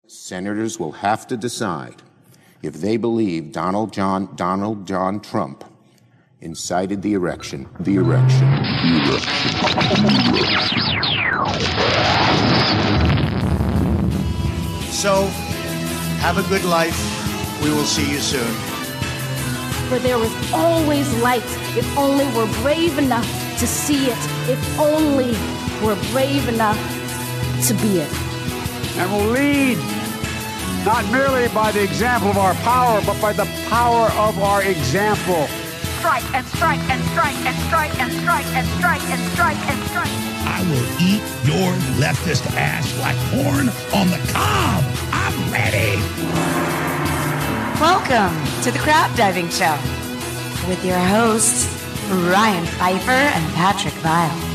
Senators will have to decide if they believe Donald John Trump incited the erection. So, have a good life. We will see you soon. For there is always light if only we're brave enough to see it, if only we're brave enough to be it. And will lead not merely by the example of our power, but by the power of our example. Strike and strike and strike and strike and strike and strike and strike and strike. I will eat your leftist ass like corn on the cob. I'm ready. Welcome to the Crab Diving Show with your hosts, Ryan Pfeiffer and Patrick Vile.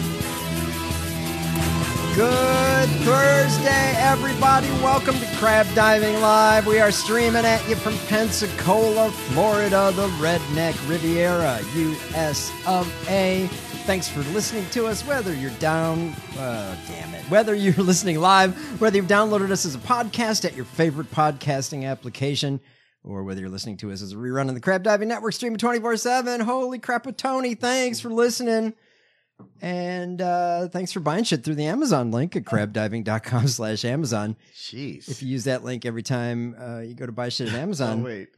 Good Thursday, everybody. Welcome to Crab Diving Live. We are streaming at you from Pensacola, Florida, the Redneck Riviera, US of A. Thanks for listening to us, whether you're whether you're listening live, whether you've downloaded us as a podcast at your favorite podcasting application, or whether you're listening to us as a rerun on the Crab Diving Network, streaming 24/7. Holy crap, Tony, thanks for listening. And thanks for buying shit through the Amazon link at crabdiving.com/Amazon. Jeez. If you use that link every time you go to buy shit at Amazon. Oh, wait.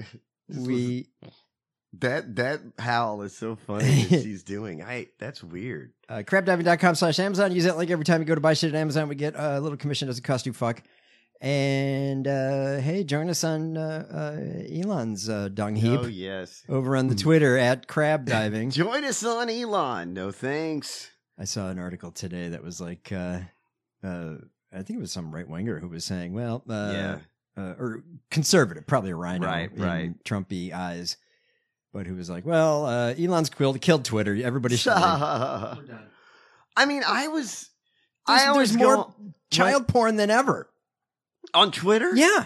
That howl is so funny that she's doing. That's weird. Crabdiving.com/Amazon. Use that link every time you go to buy shit at Amazon. We get a little commission. Doesn't cost you fuck. And hey, join us on Elon's dung heap. Oh, yes. Over on the Twitter at Crab Diving. Join us on Elon. No thanks. I saw an article today that was like, I think it was some right winger who was saying, well, or conservative, probably a rhino in Trumpy eyes, but who was like, well, Elon's killed Twitter. Everybody should. I mean, there's more child porn than ever. On Twitter? Yeah.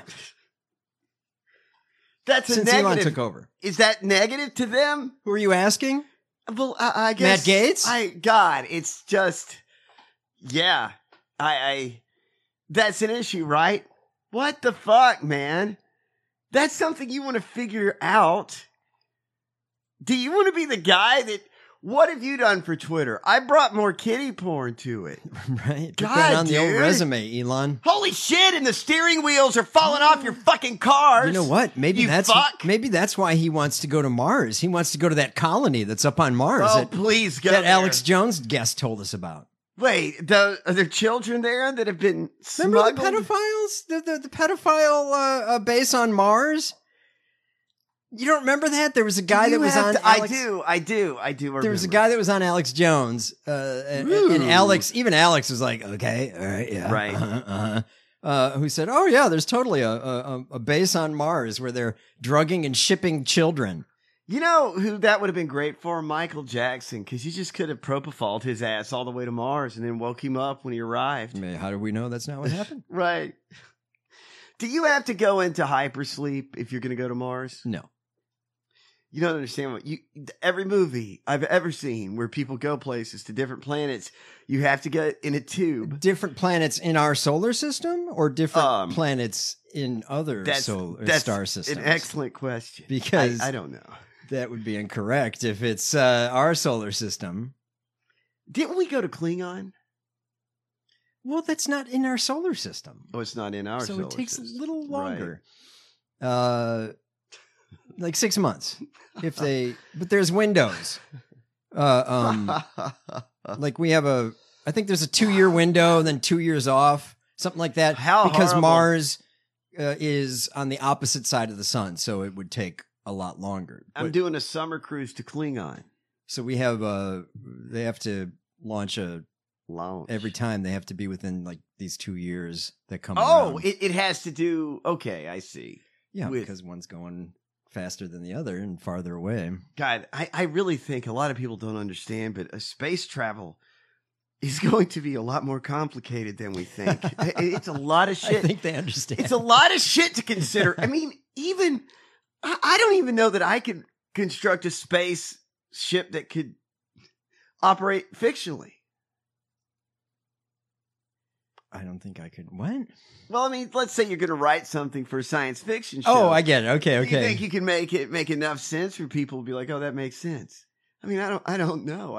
That's Since a negative. Elon took over. Is that negative to them? Who are you asking? Well, I guess. Matt Gaetz? It's just, yeah. That's an issue, right? What the fuck, man? That's something you want to figure out. Do you want to be the guy that, what have you done for Twitter? I brought more kiddie porn to it. Right. Put God, that on the old dude. resume, Elon. Holy shit, and the steering wheels are falling off your fucking cars. You know what? Maybe that's why he wants to go to Mars. He wants to go to that colony that's up on Mars. Oh, please go that there. Alex Jones guest told us about. Wait, are there children there that have been smuggled? Remember the pedophiles? The pedophile base on Mars? You don't remember that? There was a guy that was on Alex... I do remember. There was a guy that was on Alex Jones, and Alex was like, okay, all right, yeah. Right. Who said, oh yeah, there's totally a base on Mars where they're drugging and shipping children. You know who that would have been great for? Michael Jackson, because you just could have propofol his ass all the way to Mars and then woke him up when he arrived. I mean, how do we know that's not what happened? Right. Do you have to go into hypersleep if you're going to go to Mars? No. You don't understand every movie I've ever seen where people go places to different planets, you have to get in a tube. Different planets in our solar system or different planets in other star systems? An excellent question. Because I don't know. That would be incorrect if it's our solar system. Didn't we go to Klingon? Well, that's not in our solar system. Oh, it's not in our solar system. So it takes a little longer. Right. Like 6 months. But there's windows. Like we have I think there's a 2-year window, then 2 years off, something like that. Because horrible. Mars is on the opposite side of the sun, so it would take a lot longer. I'm doing a summer cruise to Klingon. So we have they have to launch every time they have to be within like these 2 years that come around. It has to do, okay, I see. Yeah, because one's going faster than the other and farther away. God, I really think a lot of people don't understand, but space travel is going to be a lot more complicated than we think. It's a lot of shit. I think they understand. It's a lot of shit to consider. I mean, I don't even know that I could construct a space ship that could operate fictionally. I don't think I could. What? Well, I mean, let's say you're going to write something for a science fiction show. Oh, I get it. Okay, Do you okay. think you can make enough sense for people to be like, oh, that makes sense? I mean, I don't know.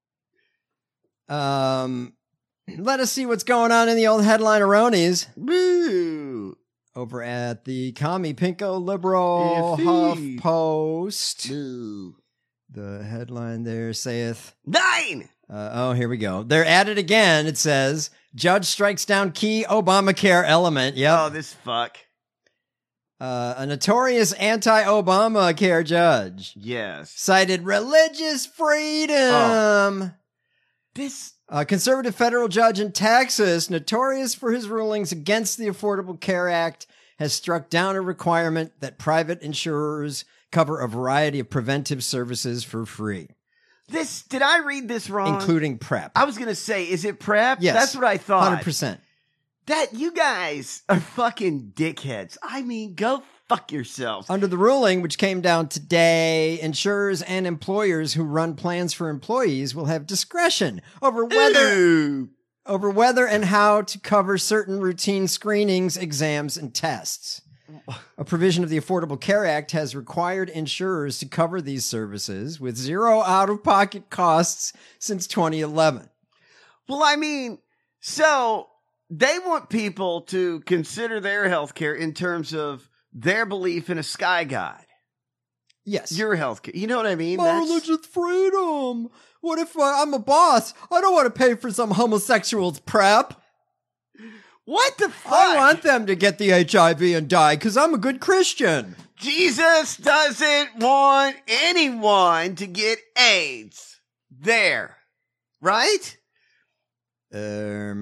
Let us see what's going on in the old headline-eronies. Boo! Over at the Commie Pinko Liberal Iffy. HuffPost. Boo. The headline there saith... 9! Here we go. They're at it again. It says, Judge strikes down key Obamacare element. Yep. Oh, this fuck. A notorious anti-Obamacare judge. Yes. Cited religious freedom. This... A conservative federal judge in Texas, notorious for his rulings against the Affordable Care Act, has struck down a requirement that private insurers cover a variety of preventive services for free. Did I read this wrong? Including PrEP. I was going to say, is it PrEP? Yes. That's what I thought. 100%. That you guys are fucking dickheads. I mean, go fuck yourselves. Under the ruling, which came down today, insurers and employers who run plans for employees will have discretion over whether and how to cover certain routine screenings, exams, and tests. A provision of the Affordable Care Act has required insurers to cover these services with zero out-of-pocket costs since 2011. Well, I mean, so they want people to consider their health care in terms of their belief in a sky god. Yes. Your health care. You know what I mean? My religious freedom. What if I'm a boss? I don't want to pay for some homosexual's PrEP. What the fuck? I want them to get the HIV and die because I'm a good Christian. Jesus doesn't want anyone to get AIDS. There. Right? At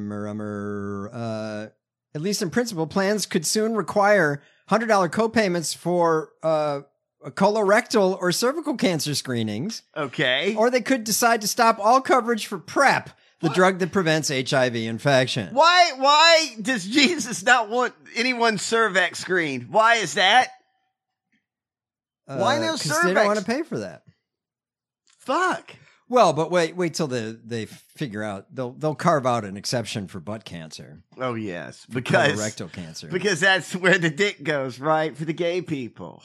least in principle, plans could soon require $100 co-payments for colorectal or cervical cancer screenings. Okay. Or they could decide to stop all coverage for PrEP, the drug that prevents HIV infection. Why does Jesus not want anyone Cervex screened? Why is that? Why no Cervex? Because they don't want to pay for that. Fuck. Well, but wait till they figure out they'll carve out an exception for butt cancer. Oh yes, because colorectal cancer. Because that's where the dick goes, right? For the gay people.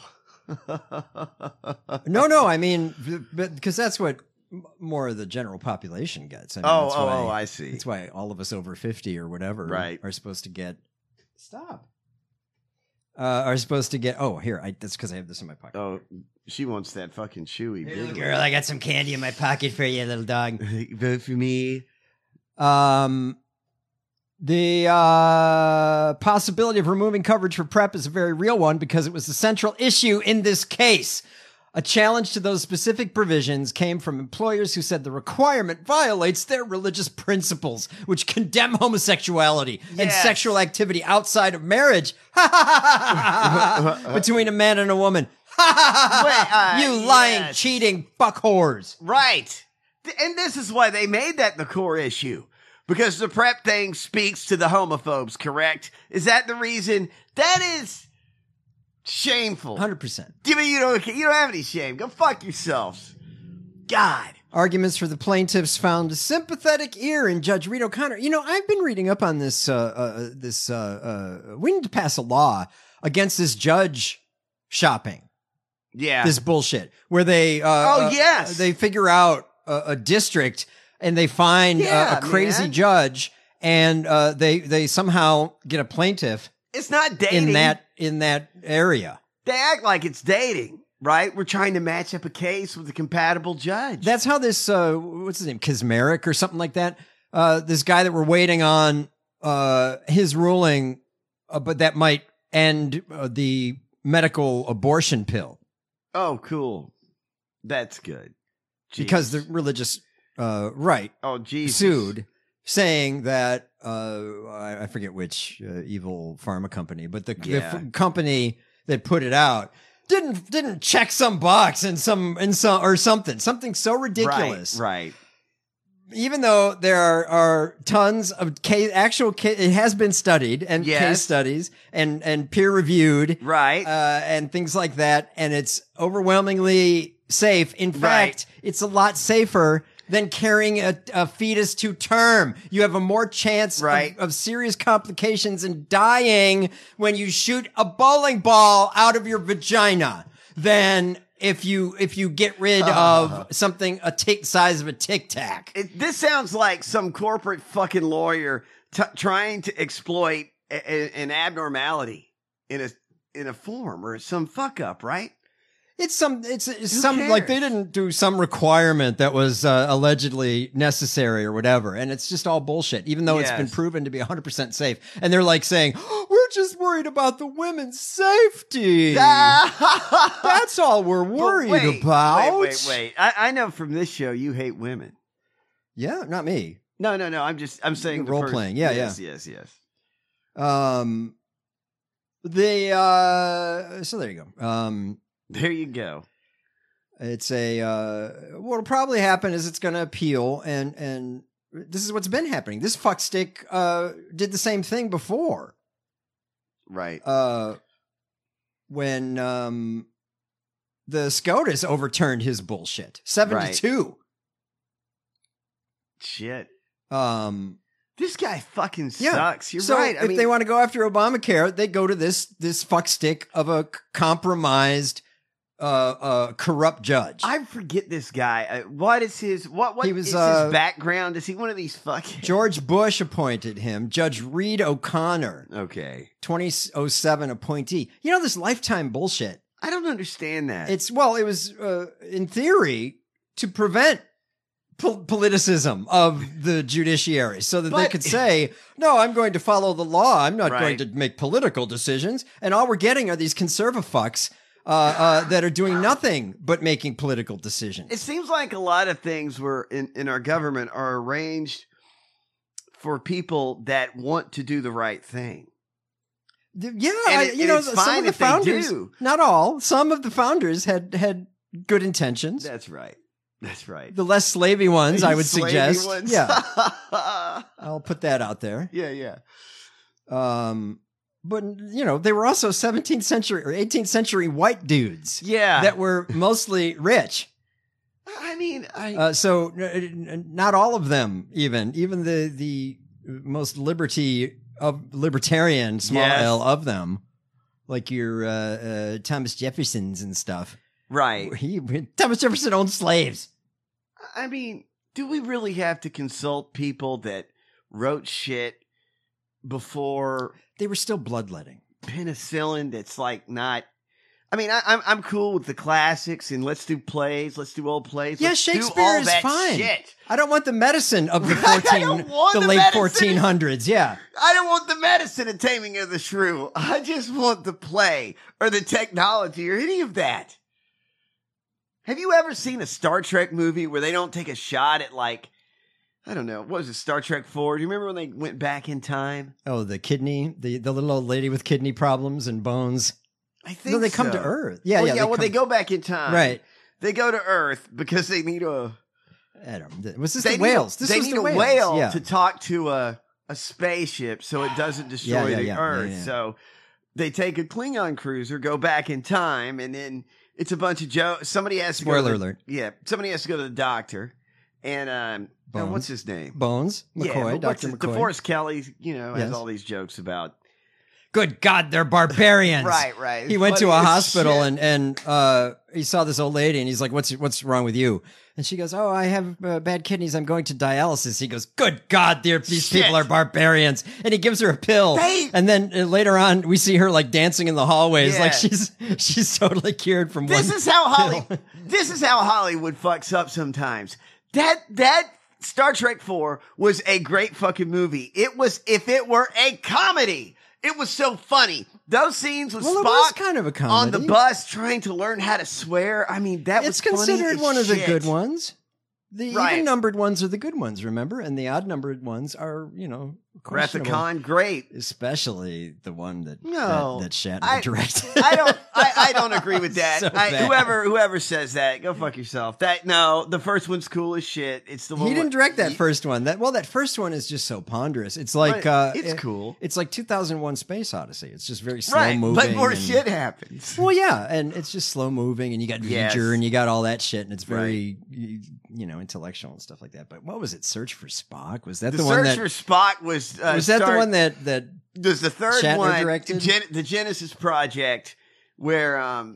No, I mean, because that's what more of the general population gets. I mean, I see. That's why all of us over 50 or whatever are supposed to get. Stop. Are supposed to get. Oh, here. That's because I have this in my pocket. Oh, she wants that fucking chewy. Hey, girl, I got some candy in my pocket for you, little dog. Vote for me. The possibility of removing coverage for PrEP is a very real one because it was the central issue in this case. A challenge to those specific provisions came from employers who said the requirement violates their religious principles, which condemn homosexuality and sexual activity outside of marriage between a man and a woman. You lying, cheating fuck whores. Right. And this is why they made that the core issue. Because the PrEP thing speaks to the homophobes, correct? Is that the reason? That is shameful. 100%. You mean you don't have any shame? Go fuck yourselves. God. Arguments for the plaintiffs found a sympathetic ear in Judge Reed O'Connor. You know, I've been reading up on this. We need to pass a law against this judge shopping. Yeah. This bullshit where they they figure out a district and they find a crazy judge and they somehow get a plaintiff. It's not dating in that area. They act like it's dating, right? We're trying to match up a case with a compatible judge. That's how this what's his name, Kismeric or something like that. This guy that we're waiting on his ruling, but that might end the medical abortion pill. Oh, cool. That's good. Because the religious right sued, saying that I forget which evil pharma company, but the company that put it out didn't check some box in some or something so ridiculous. Right. Even though there are tons of it has been studied and case studies and peer reviewed, right, and things like that, and it's overwhelmingly safe. In fact, it's a lot safer than carrying a fetus to term. You have a more chance Right. of serious complications and dying when you shoot a bowling ball out of your vagina than if you get rid of something size of a Tic Tac. This sounds like some corporate fucking lawyer trying to exploit an abnormality in a form or some fuck up, right? It's some like they didn't do some requirement that was allegedly necessary or whatever. And it's just all bullshit, even though it's been proven to be 100% safe. And they're like saying, oh, we're just worried about the women's safety. That's all we're worried about. Wait. I know from this show you hate women. Yeah, not me. No. I'm saying role playing. Yeah, yes. So there you go. There you go. It's what'll probably happen is it's going to appeal, and this is what's been happening. This fuckstick did the same thing before, right? When the SCOTUS overturned his bullshit, 7-2. Right. Shit. This guy fucking sucks. You're right. If they want to go after Obamacare, they go to this fuckstick of a compromised, corrupt judge. I forget this guy. What is his his background? Is he one of these fucking George Bush appointed him, Judge Reed O'Connor. Okay. 2007 appointee. You know this lifetime bullshit. I don't understand that. It was in theory to prevent politicism of the judiciary so that they could say, no, I'm going to follow the law. I'm not going to make political decisions. And all we're getting are these conservative fucks that are doing nothing but making political decisions. It seems like a lot of things in our government are arranged for people that want to do the right thing. Yeah, it's some fine of the if they founders, do. Not all, some of the founders had good intentions. That's right. The less slavey ones, I would Slavey suggest. ones. Yeah. I'll put that out there. Yeah. But, they were also 17th century or 18th century white dudes. Yeah. That were mostly rich. I mean, so not all of them, even the most libertarian, small L of them, like your Thomas Jeffersons and stuff. Right. Thomas Jefferson owned slaves. I mean, do we really have to consult people that wrote shit before they were still bloodletting? Penicillin that's like not. I mean, I'm cool with the classics and let's do plays, let's do old plays. Yeah, let's Shakespeare do all is that fine. Shit. I don't want the medicine of the late 1400s. Yeah, I don't want the medicine of Taming of the Shrew. I just want the play or the technology or any of that. Have you ever seen a Star Trek movie where they don't take a shot at I don't know, what was it, Star Trek 4? Do you remember when they went back in time? Oh, the kidney, the little old lady with kidney problems and bones. I think they come to Earth. Yeah, they go back in time. Right. They go to Earth because they need I don't know. Was this the whales? They need a whale to talk to a spaceship so it doesn't destroy the Earth. Yeah. So they take a Klingon cruiser, go back in time, and then it's a bunch of jokes. Somebody has to Spoiler alert. Yeah, somebody has to go to the doctor, and what's his name? Bones McCoy, Dr. McCoy. DeForest Kelly, has all these jokes about. Good God, they're barbarians. Right. He went to a hospital and he saw this old lady and he's like, "What's wrong with you?" And she goes, "Oh, I have bad kidneys. I'm going to dialysis." He goes, "Good God, these people are barbarians." And he gives her a pill. And then later on, we see her like dancing in the hallways, like she's totally cured from this one. Is how Hollywood fucks up sometimes. That Star Trek 4 was a great fucking movie. It was, if it were a comedy. It was so funny. Those scenes with Spock it was kind of a comedy. On the bus trying to learn how to swear. I mean, it's considered one of the good ones. The even numbered ones are the good ones, remember? And the odd numbered ones are, Wrath of Khan, great. Especially the one that No, that Shatner directed. I don't agree with that. So bad. Whoever says that, go fuck yourself. The first one's cool as shit. It's the one He didn't direct that first one. That first one is just so ponderous. It's like it's cool. It's like 2001: Space Odyssey. It's just very slow moving. But more shit happens. Well, yeah, and it's just slow moving, and you got V'ger, and you got all that shit, and it's very intellectual and stuff like that. But what was it? Search for Spock? Was that the one that Search for Spock was that the one that there's the third Shatner one directed? the Genesis Project where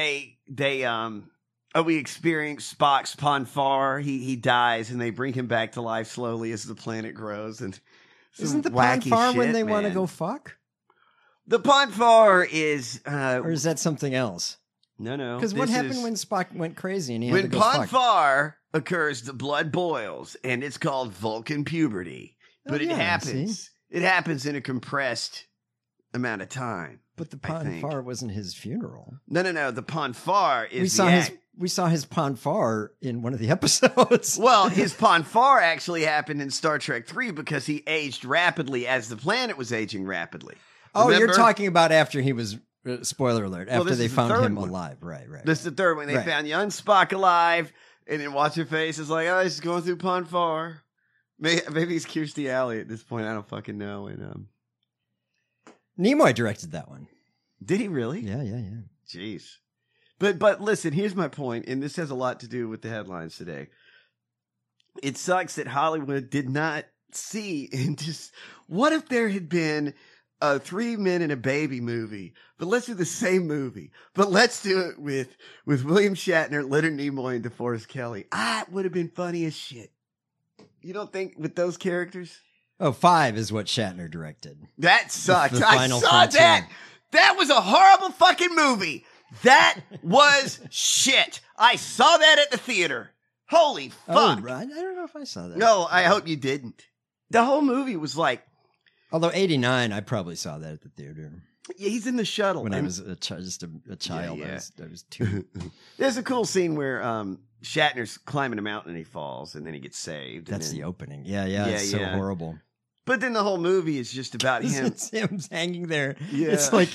we experience Spock's Ponfar. He dies and they bring him back to life slowly as the planet grows. And isn't the wacky Ponfar shit, when they want to man. go fuck? The Ponfar is Or is that something else? no. Because what this happened is- when Spock went crazy and he had when to go fuck? Ponfar occurs, the blood boils, and it's called Vulcan puberty. But it yeah, happens. see? It happens in a compressed amount of time. But the I think. Ponfar wasn't his funeral. No. The Ponfar is We saw the his act. we saw his Ponfar in one of the episodes. Well, his Ponfar actually happened in Star Trek 3 because he aged rapidly as the planet was aging rapidly. Oh, you're Remember? talking about after he was. Spoiler alert! Well, After this they is the found third him one. alive, right? This is the third one. They Right. found young Spock alive, and then what's her face is like, oh, he's going through Ponfar. Maybe he's Kirstie Alley at this point. I don't fucking know. And Nimoy directed that one. did he really? Yeah. Jeez. But listen, here's my point, and this has a lot to do with the headlines today. It sucks that Hollywood did not see and just what if there had been a 3 Men and a Baby movie, but let's do the same movie, but let's do it with William Shatner, Leonard Nimoy, and DeForest Kelley. It would have been funny as shit. You don't think with those characters? Oh, 5 is what Shatner directed. That sucks. The I Final saw Frontier. that. That was a horrible fucking movie. That was shit. I saw that at the theater. Holy fuck. Oh, right. I don't know if I saw that. No, I hope you didn't. The whole movie was like, Although 89, I probably saw that at the theater yeah, he's in the shuttle. when I and was just a child. Yeah. I was 2. There's a cool scene where Shatner's climbing a mountain and he falls and then he gets saved. That's and the then, opening. Yeah, Yeah, it's so yeah. horrible. But then the whole movie is just about him. It's him hanging there. Yeah. It's like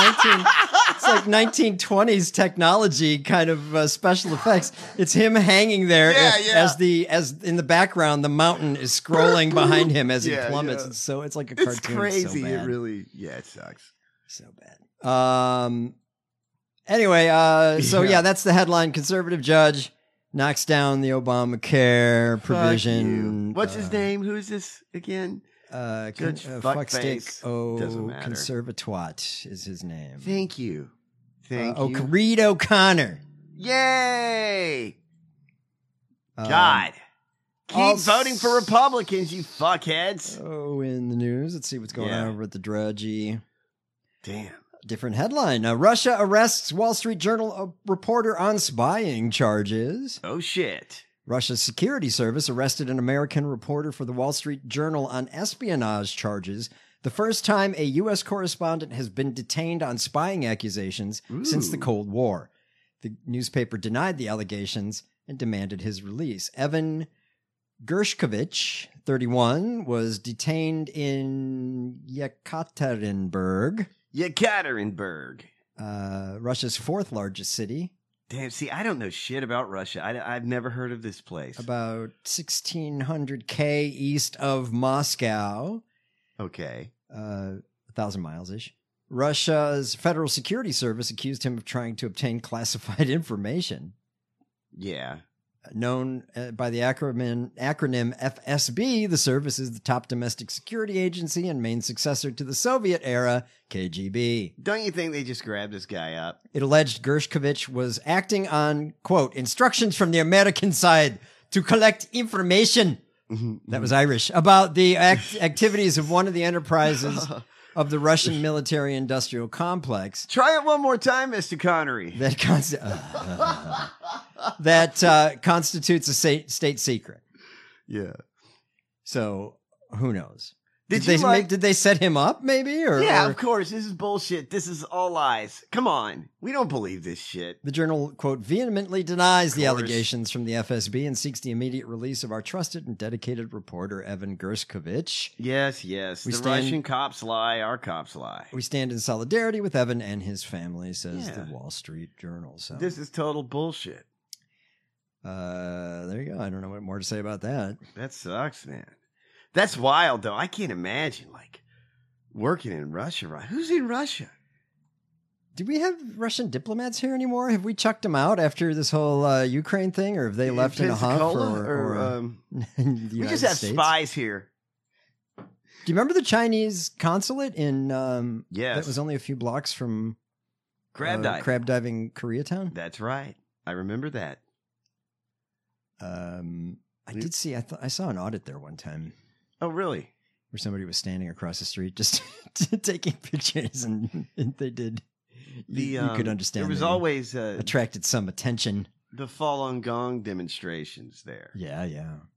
1920s technology kind of special effects. It's him hanging there Yeah, as in the background the mountain is scrolling behind him as he Yeah, plummets. yeah. It's like a cartoon. It's crazy. So It bad. really, it sucks. So bad. Anyway, so Yeah. yeah, that's the headline. Conservative judge knocks down the Obamacare provision. Fuck you. What's his name? Who's this again? Judge Fuckstick Doesn't matter. Conservatwat is his name. Thank you. Thank you. Reed O'Connor. Yay! God. Keep voting for Republicans, you fuckheads. Oh, in the news. Let's see what's going Yeah. on over at the Drudgy. Damn. Different headline. Russia arrests Wall Street Journal reporter on spying charges. Oh, shit. Russia's security service arrested an American reporter for the Wall Street Journal on espionage charges, the first time a U.S. correspondent has been detained on spying accusations since the Cold War. The newspaper denied the allegations and demanded his release. Evan Gershkovich, 31, was detained in Yekaterinburg, Russia's fourth largest city. Damn, see, I don't know shit about Russia. I've never heard of this place. About 1,600 K east of Moscow. Okay. 1,000 miles-ish. Russia's Federal Security Service accused him of trying to obtain classified information. Yeah. Known by the acronym FSB, the service is the top domestic security agency and main successor to the Soviet-era KGB. Don't you think they just grabbed this guy up? It alleged Gershkovich was acting on, quote, instructions from the American side to collect information, that was Irish, about the activities of one of the enterprises of the Russian military-industrial complex. Try it one more time, Mr. Connery. That constitutes a state secret. Yeah. So who knows? Did they set him up, maybe? Yeah, or- of course. This is bullshit. This is all lies. Come on. We don't believe this shit. The Journal, quote, vehemently denies the allegations from the FSB and seeks the immediate release of our trusted and dedicated reporter, Evan Gershkovich. Yes. Russian cops lie. Our cops lie. We stand in solidarity with Evan and his family, says the Wall Street Journal. So this is total bullshit. There you go. I don't know what more to say about that. That sucks, man. That's wild, though. I can't imagine, like, working in Russia. Right? Who's in Russia? Do we have Russian diplomats here anymore? Have we chucked them out after this whole Ukraine thing, or have they left in a huff? We just have spies here. Do you remember the Chinese consulate in? Yes, that was only a few blocks from crab diving Koreatown. That's right. I remember that. I did see. I saw an audit there one time. Oh, really? Where somebody was standing across the street just taking pictures, and they did. You could understand. There was always attracted some attention. The Falun Gong demonstrations there. Yeah.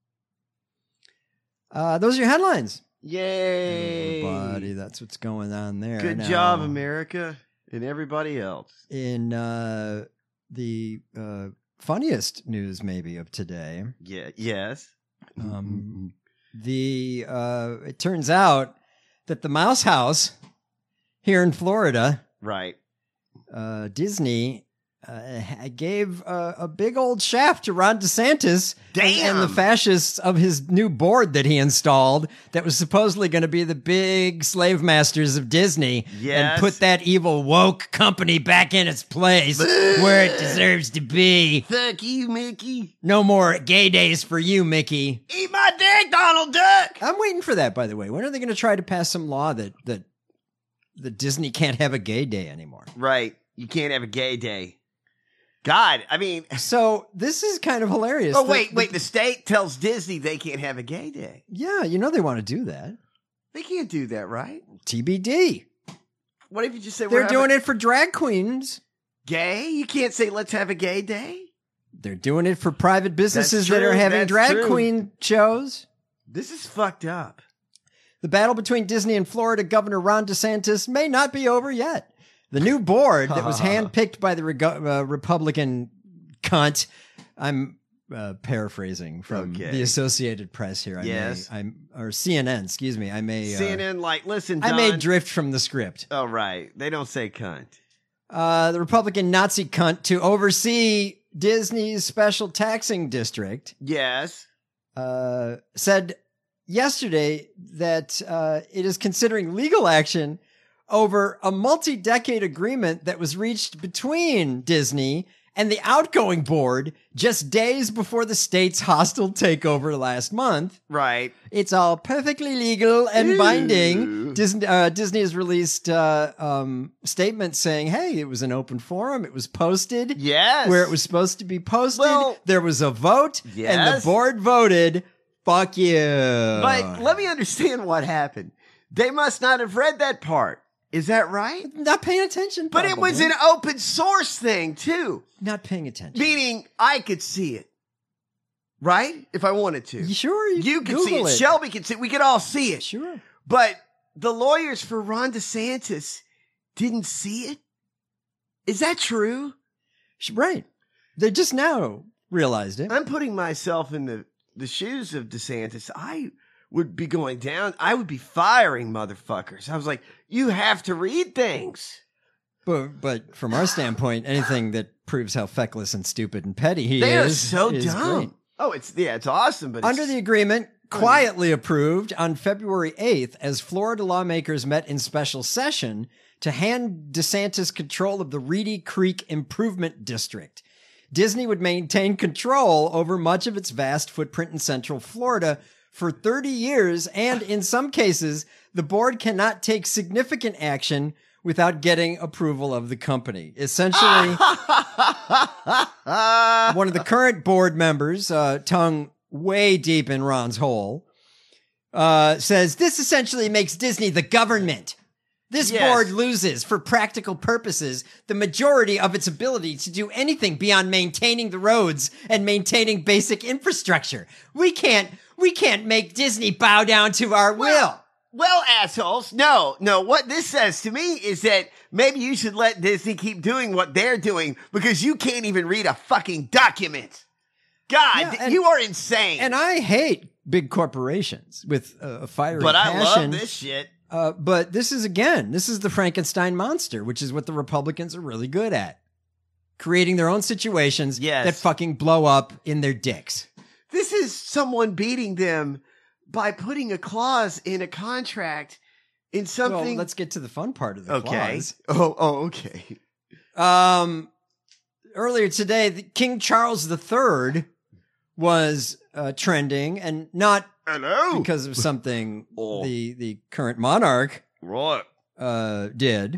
Those are your headlines. Yay, everybody! That's what's going on there. Good job, America, and everybody else. In the funniest news, maybe of today. Yes. It turns out that the Mouse House here in Florida, right? Disney gave a big old shaft to Ron DeSantis and the fascists of his new board that he installed that was supposedly going to be the big slave masters of Disney and put that evil woke company back in its place where it deserves to be. Fuck you, Mickey. No more gay days for you, Mickey. Eat my dick, Donald Duck. I'm waiting for that, by the way. When are they going to try to pass some law that Disney can't have a gay day anymore? Right. You can't have a gay day. God, I mean... So, this is kind of hilarious. Oh, wait, the state tells Disney they can't have a gay day. Yeah, they want to do that. They can't do that, right? TBD. What if you just say... They're doing it for drag queens. Gay? You can't say, let's have a gay day? They're doing it for private businesses that are having drag queen shows. This is fucked up. The battle between Disney and Florida Governor Ron DeSantis may not be over yet. The new board that was handpicked by the Republican cunt, I'm paraphrasing from the Associated Press here. Or CNN, excuse me. CNN, listen, Don. I may drift from the script. Oh, right. They don't say cunt. The Republican Nazi cunt to oversee Disney's special taxing district. Yes. Said yesterday that it is considering legal action over a multi-decade agreement that was reached between Disney and the outgoing board just days before the state's hostile takeover last month. Right. It's all perfectly legal and binding. Disney has released statements saying, hey, it was an open forum. It was posted. Yes. Where it was supposed to be posted. Well, there was a vote. Yes. And the board voted, fuck you. But let me understand what happened. They must not have read that part. Is that right? Not paying attention. But it was an open source thing, too. Not paying attention. Meaning I could see it. Right? If I wanted to. Sure. You could see it. Shelby could see it. We could all see it. Sure. But the lawyers for Ron DeSantis didn't see it? Is that true? Right. They just now realized it. I'm putting myself in the shoes of DeSantis. I would be going down. I would be firing motherfuckers. I was like, you have to read things. But from our standpoint, anything that proves how feckless and stupid and petty he they is are so is dumb. Great. Oh, it's awesome. But under the agreement, quietly approved on February 8th, as Florida lawmakers met in special session to hand DeSantis control of the Reedy Creek Improvement District. Disney would maintain control over much of its vast footprint in Central Florida for 30 years, and in some cases, the board cannot take significant action without getting approval of the company. Essentially, one of the current board members, tongue way deep in Ron's hole, says this essentially makes Disney the government. This board loses, for practical purposes, the majority of its ability to do anything beyond maintaining the roads and maintaining basic infrastructure. We can't make Disney bow down to our will. Well, assholes, no. What this says to me is that maybe you should let Disney keep doing what they're doing because you can't even read a fucking document. God, you are insane. And I hate big corporations with a fiery but passion. I love this shit. But this is the Frankenstein monster, which is what the Republicans are really good at. Creating their own situations that fucking blow up in their dicks. This is someone beating them by putting a clause in a contract in something. Well, let's get to the fun part of the clause. Okay. Earlier today, King Charles III was trending, and not because of something the current monarch did,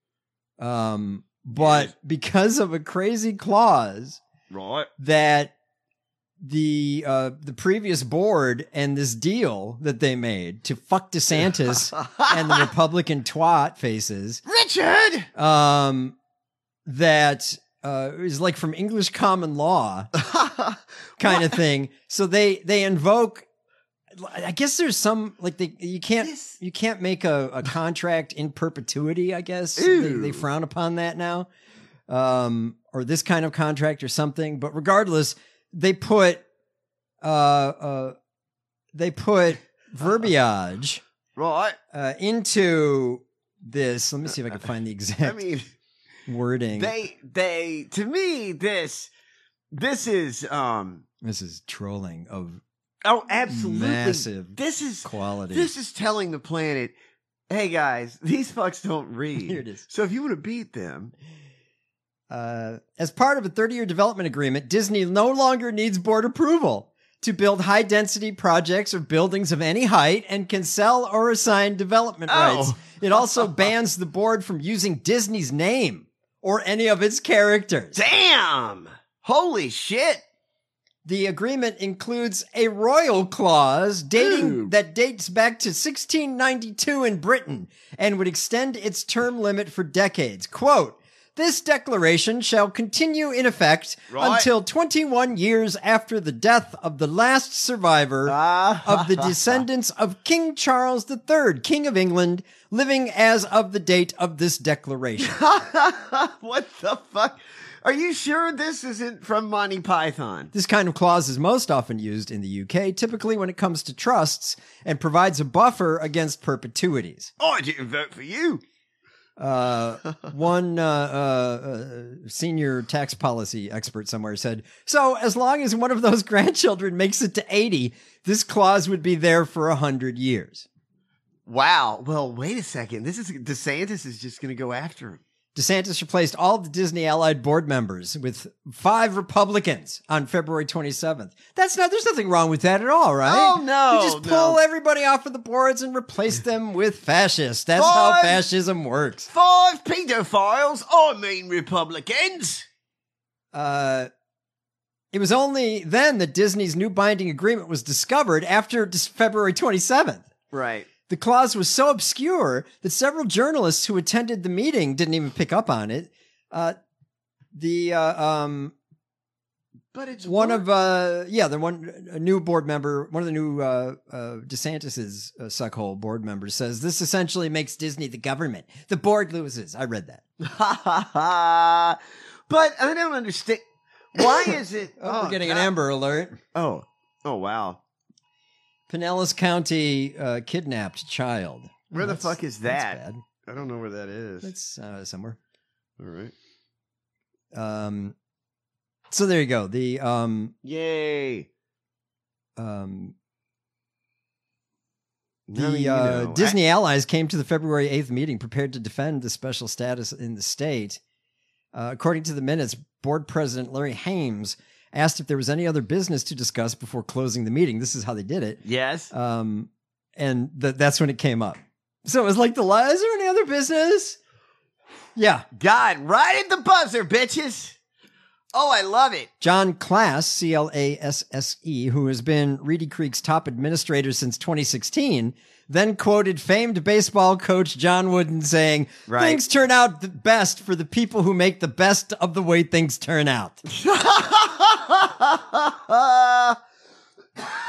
but because of a crazy clause that the previous board and this deal that they made to fuck DeSantis and the Republican twat faces, Richard, that is like from English common law kind of thing. So they invoke. I guess there's some like you can't make a contract in perpetuity. I guess they frown upon that now, or this kind of contract or something. But regardless, they put verbiage into this. Let me see if I can find the exact wording. They to me this is trolling of absolutely massive this is quality. This is telling the planet, hey guys, these fucks don't read. Here it is. So if you want to beat them. As part of a 30-year development agreement, Disney no longer needs board approval to build high-density projects or buildings of any height and can sell or assign development rights. It also bans the board from using Disney's name or any of its characters. Damn! Holy shit! The agreement includes a royal clause that dates back to 1692 in Britain and would extend its term limit for decades. Quote, this declaration shall continue in effect until 21 years after the death of the last survivor of the descendants of King Charles III, King of England, living as of the date of this declaration. What the fuck? Are you sure this isn't from Monty Python? This kind of clause is most often used in the UK, typically when it comes to trusts, and provides a buffer against perpetuities. I didn't vote for you. One senior tax policy expert somewhere said, so as long as one of those grandchildren makes it to 80, this clause would be there for 100 years. Wow. Well, wait a second. DeSantis is just going to go after him. DeSantis replaced all the Disney allied board members with 5 Republicans on February 27th. There's nothing wrong with that at all, right? Oh, no. You just pull everybody off of the boards and replace them with fascists. That's how fascism works. 5 pedophiles, Republicans. It was only then that Disney's new binding agreement was discovered after February 27th. Right. The clause was so obscure that several journalists who attended the meeting didn't even pick up on it. But it's a new board member, one of the new DeSantis's suckhole board members says this essentially makes Disney the government. The board loses. I read that. But I don't understand. Why is it? We're getting an Amber Alert. Oh, wow. Pinellas County kidnapped child. Where the fuck is that? That's bad. I don't know where that is. It's somewhere. All right. So there you go. The yay. Disney allies came to the February 8th meeting prepared to defend the special status in the state. According to the minutes, board president Larry Hames asked if there was any other business to discuss before closing the meeting. This is how they did it. Yes. And that's when it came up. So it was like is there any other business? Yeah. God, right at the buzzer, bitches. Oh, I love it. John Klasse, Classe, who has been Reedy Creek's top administrator since 2016, then quoted famed baseball coach John Wooden saying, things turn out the best for the people who make the best of the way things turn out.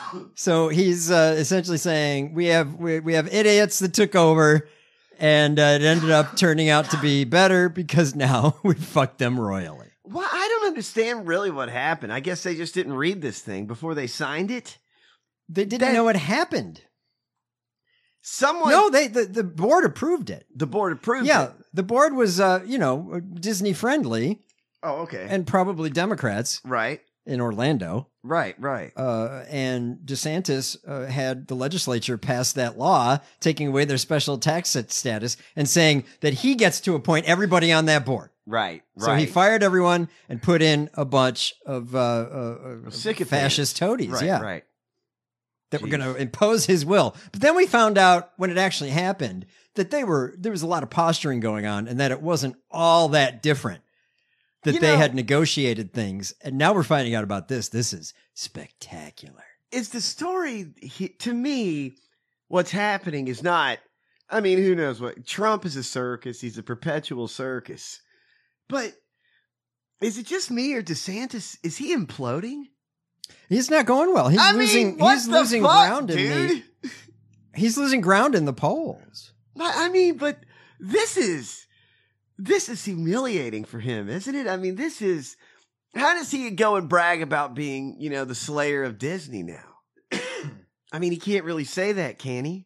So he's essentially saying we have idiots that took over, and it ended up turning out to be better because now we fucked them royally. Well, I don't understand really what happened. I guess they just didn't read this thing before they signed it. They didn't know what happened. Someone the board approved it. The board approved it. Yeah, the board was Disney friendly. Oh, okay. And probably Democrats. Right. In Orlando. Right. And DeSantis had the legislature pass that law, taking away their special tax status and saying that he gets to appoint everybody on that board. Right. So he fired everyone and put in a bunch of sycophants. fascist toadies. Right. That were going to impose his will. But then we found out when it actually happened that there was a lot of posturing going on and that it wasn't all that different. That they had negotiated things. And now we're finding out about this. This is spectacular. Is the story, to me, what's happening is not, I mean, who knows what? Trump is a circus. He's a perpetual circus. But is it just me or DeSantis? Is he imploding? He's not going well. He's losing ground he's losing ground in the polls. I mean, but this is humiliating for him, isn't it? I mean, how does he go and brag about being, the slayer of Disney now? I mean, he can't really say that, can he?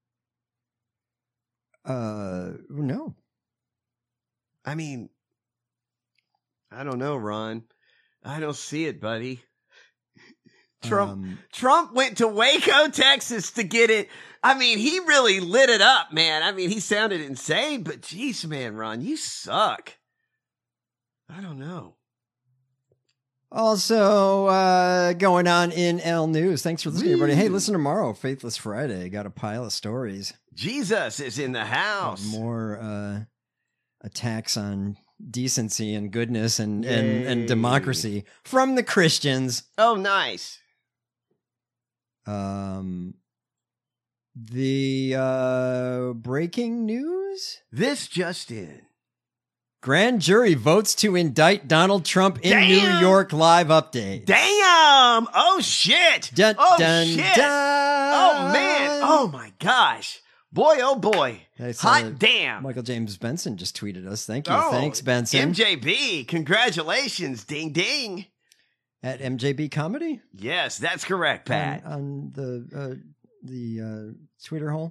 No. I mean, I don't know, Ron. I don't see it, buddy. Trump went to Waco, Texas to get it. I mean, he really lit it up, man. I mean, he sounded insane, but geez, man, Ron, you suck. I don't know. Also, going on in L News. Thanks for listening, everybody. Hey, listen tomorrow, Faithless Friday. Got a pile of stories. Jesus is in the house. More attacks on decency and goodness and democracy from the Christians. Oh, nice. The breaking news? This just in. Grand jury votes to indict Donald Trump in New York. Live update. Damn! Oh, shit! Dun, oh, dun, shit! Dun. Oh, man! Oh, my gosh! Boy, oh, boy. Hot damn! Michael James Benson just tweeted us. Thank you. Thanks, Benson. MJB, congratulations. Ding, ding. At MJB Comedy? Yes, that's correct, Pat. On the Twitter hole.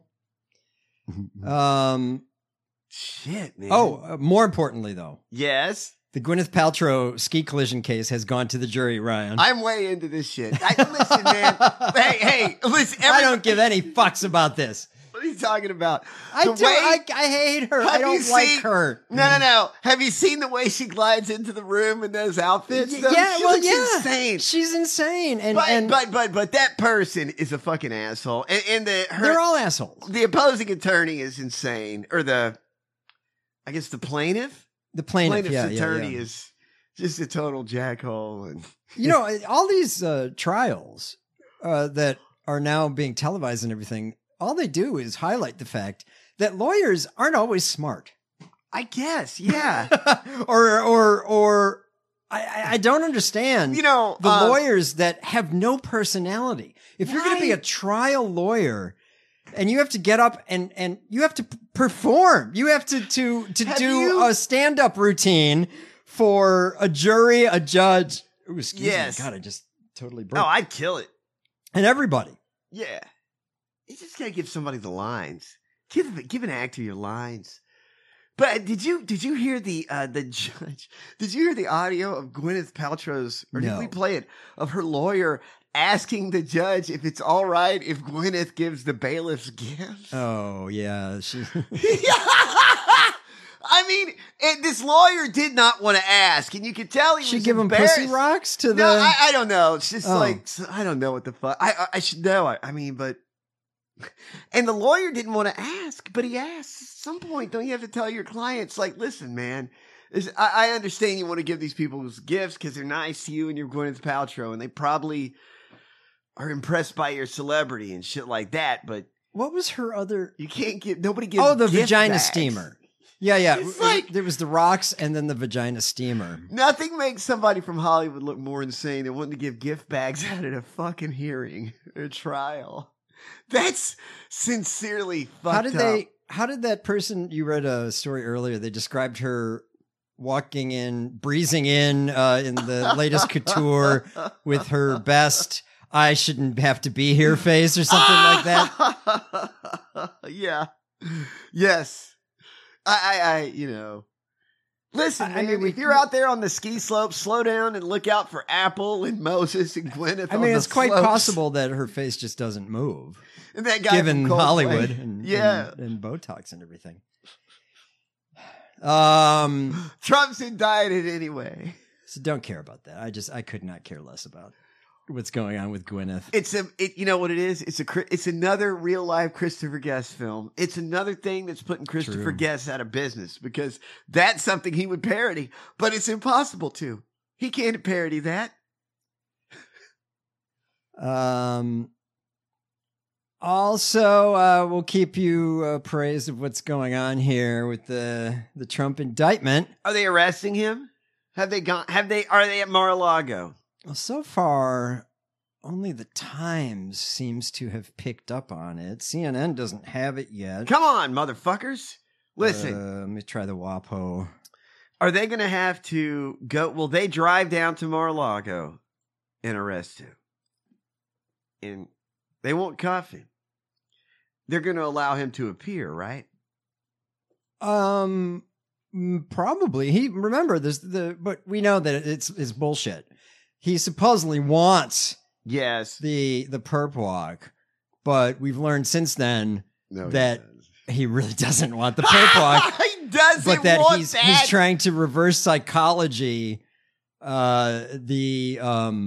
Shit, man. Oh, more importantly, though. Yes? The Gwyneth Paltrow ski collision case has gone to the jury, Ryan. I'm way into this shit. Listen, man. Hey, listen. I don't give any fucks about this. What are you talking about? I hate her. I don't like her. No. Have you seen the way she glides into the room in those outfits? She looks insane. She's insane. But that person is a fucking asshole. And they're all assholes. The opposing attorney is insane. Or the plaintiff? The plaintiff's attorney is just a total jackhole. And all these trials that are now being televised and everything, all they do is highlight the fact that lawyers aren't always smart. I guess, yeah. or I don't understand. The lawyers that have no personality. If you're going to be a trial lawyer and you have to get up and you have to perform, you have to do a stand-up routine for a jury, a judge. Ooh, excuse me. God, I just totally broke. Oh, I'd kill it. And everybody. Yeah. You just gotta give somebody the lines. Give an actor your lines. But did you hear the judge? Did you hear the audio of Gwyneth Paltrow's? Or did we play it of her lawyer asking the judge if it's all right if Gwyneth gives the bailiffs gifts? Oh yeah, I mean, this lawyer did not want to ask, and you could tell he was She give him embarrassed. pussy rocks to the. No, I don't know. It's just like I don't know what the fuck. I should know. I mean, but. And the lawyer didn't want to ask, but he asked. At some point, don't you have to tell your clients, like, listen, man, I understand you want to give these people gifts because they're nice to you and you're Gwyneth Paltrow, and they probably are impressed by your celebrity and shit like that, but... What was her other... You can't give... Nobody gives the gift vagina bags. steamer. Yeah. It's like- There was the rocks and then the vagina steamer. Nothing makes somebody from Hollywood look more insane than wanting to give gift bags out at a fucking hearing or trial. That's sincerely fucked up. How did that person, you read a story earlier, they described her breezing in the latest couture with her best I shouldn't have to be here face or something like that? Yeah. Yes. I listen, man, if you're out there on the ski slope, slow down and look out for Apple and Moses and Gwyneth. I mean, it's quite possible that her face just doesn't move. And that guy given from Coldplay. Hollywood and Botox and everything. Trump's indicted anyway. So don't care about that. I could not care less about what's going on with Gwyneth. You know what it is? It's another real life Christopher Guest film. It's another thing that's putting Christopher Guest out of business because that's something he would parody, but it's impossible to. He can't parody that. Also, we'll keep you appraised of what's going on here with the Trump indictment. Are they arresting him? Are they at Mar-a-Lago? Well, so far, only the Times seems to have picked up on it. CNN doesn't have it yet. Come on, motherfuckers. Listen. Let me try the WAPO. Are they going to have to go? Will they drive down to Mar-a-Lago and arrest him? And they won't cuff him. They're going to allow him to appear, right? Probably. Remember this, but we know that it's bullshit. He supposedly wants the perp walk, but we've learned since then that he really doesn't want the perp walk. He doesn't but that want he's trying to reverse psychology. The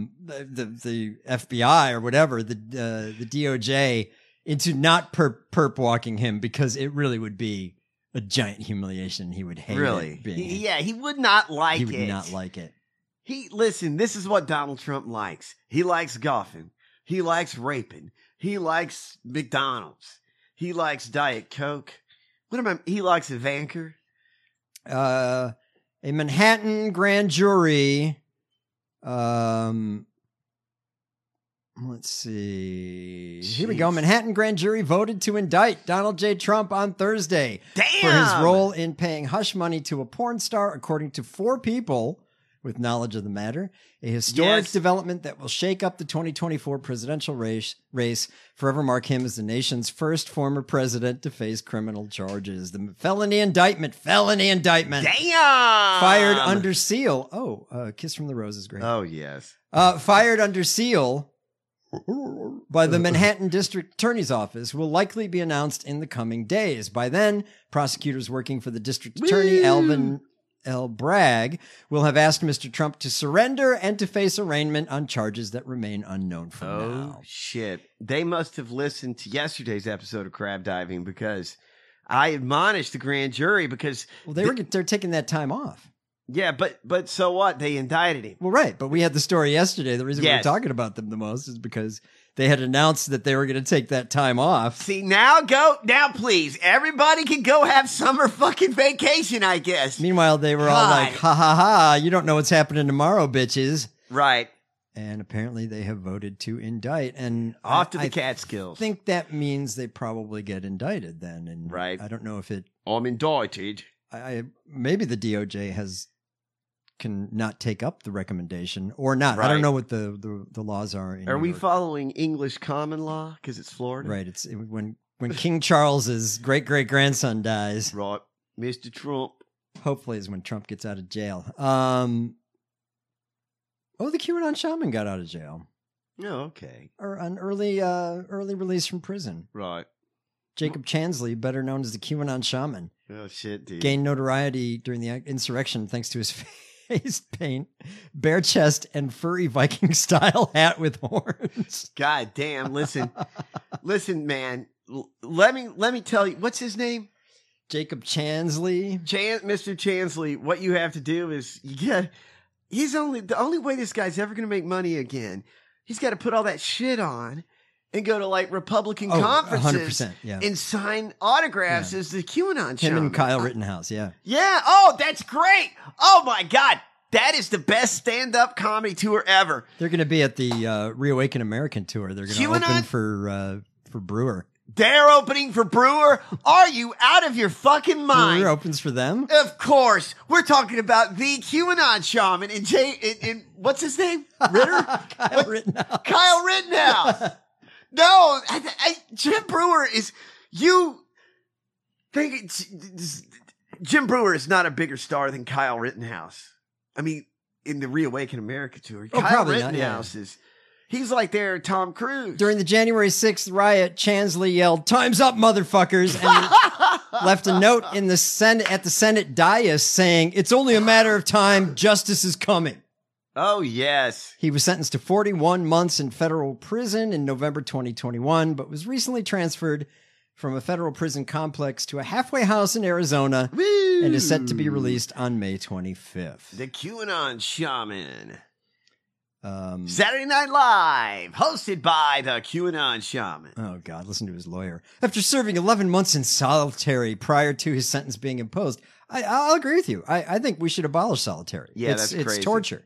FBI or whatever, the DOJ, into not perp walking him because it really would be a giant humiliation. He would hate it. He would not like it. He would not like it. Listen, this is what Donald Trump likes. He likes golfing. He likes raping. He likes McDonald's. He likes Diet Coke. He likes Ivanka. A Manhattan grand jury. Let's see. Here we go. Manhattan grand jury voted to indict Donald J. Trump on Thursday for his role in paying hush money to a porn star, according to 4 people with knowledge of the matter. A historic development that will shake up the 2024 presidential race, forever mark him as the nation's first former president to face criminal charges. The felony indictment. Damn! Fired under seal. Oh, Kiss from the Rose is great. Oh, yes. Fired under seal by the Manhattan District Attorney's Office will likely be announced in the coming days. By then, prosecutors working for the district attorney, Alvin L. Bragg, will have asked Mr. Trump to surrender and to face arraignment on charges that remain unknown for now. Oh, shit. They must have listened to yesterday's episode of Crab Diving because I admonished the grand jury because... Well, they're taking that time off. Yeah, but so what? They indicted him. Well, right. But we had the story yesterday. The reason we were talking about them the most is because they had announced that they were going to take that time off. See, now please. Everybody can go have summer fucking vacation, I guess. Meanwhile, they were all like, ha ha ha, you don't know what's happening tomorrow, bitches. Right. And apparently they have voted to indict. And off to the Catskills. I think that means they probably get indicted then. And right. I don't know if it... I'm indicted. Maybe the DOJ can not take up the recommendation or not. Right. I don't know what the laws are. Are we following English common law because it's Florida? Right. It's when King Charles's great grandson dies. Right, Mr. Trump. Hopefully, is when Trump gets out of jail. The QAnon shaman got out of jail. Oh, okay. Or an early release from prison. Right. Jacob Chansley, better known as the QAnon shaman. Oh shit, dude. Gained notoriety during the insurrection thanks to his face paint, bare chest, and furry Viking style hat with horns. God damn! Listen, man. Let me tell you. What's his name? Jacob Chansley. Mr. Chansley. What you have to do is he's the only way this guy's ever going to make money again. He's got to put all that shit on, and go to like Republican conferences 100%, yeah. and sign autographs as the QAnon Him shaman. and Kyle Rittenhouse, yeah. Yeah. Oh, that's great. Oh my God. That is the best stand-up comedy tour ever. They're going to be at the Reawaken American tour. They're going to open for Brewer. They're opening for Brewer? Are you out of your fucking mind? Brewer opens for them? Of course. We're talking about the QAnon shaman and what's his name? Ritter? Kyle Rittenhouse. Kyle Rittenhouse. No, Jim Brewer is, you think Jim Brewer is not a bigger star than Kyle Rittenhouse. I mean, in the Reawaken America tour, Kyle probably not, Rittenhouse is, he's like their Tom Cruise. During the January 6th riot, Chansley yelled, "Time's up, motherfuckers," and left a note in the Senate at the Senate dais saying, "It's only a matter of time. Justice is coming." Oh, yes. He was sentenced to 41 months in federal prison in November 2021, but was recently transferred from a federal prison complex to a halfway house in Arizona and is set to be released on May 25th. The QAnon shaman. Saturday Night Live, hosted by the QAnon shaman. Oh, God, listen to his lawyer. After serving 11 months in solitary prior to his sentence being imposed, I'll agree with you. I think we should abolish solitary. Yeah, that's crazy. It's torture,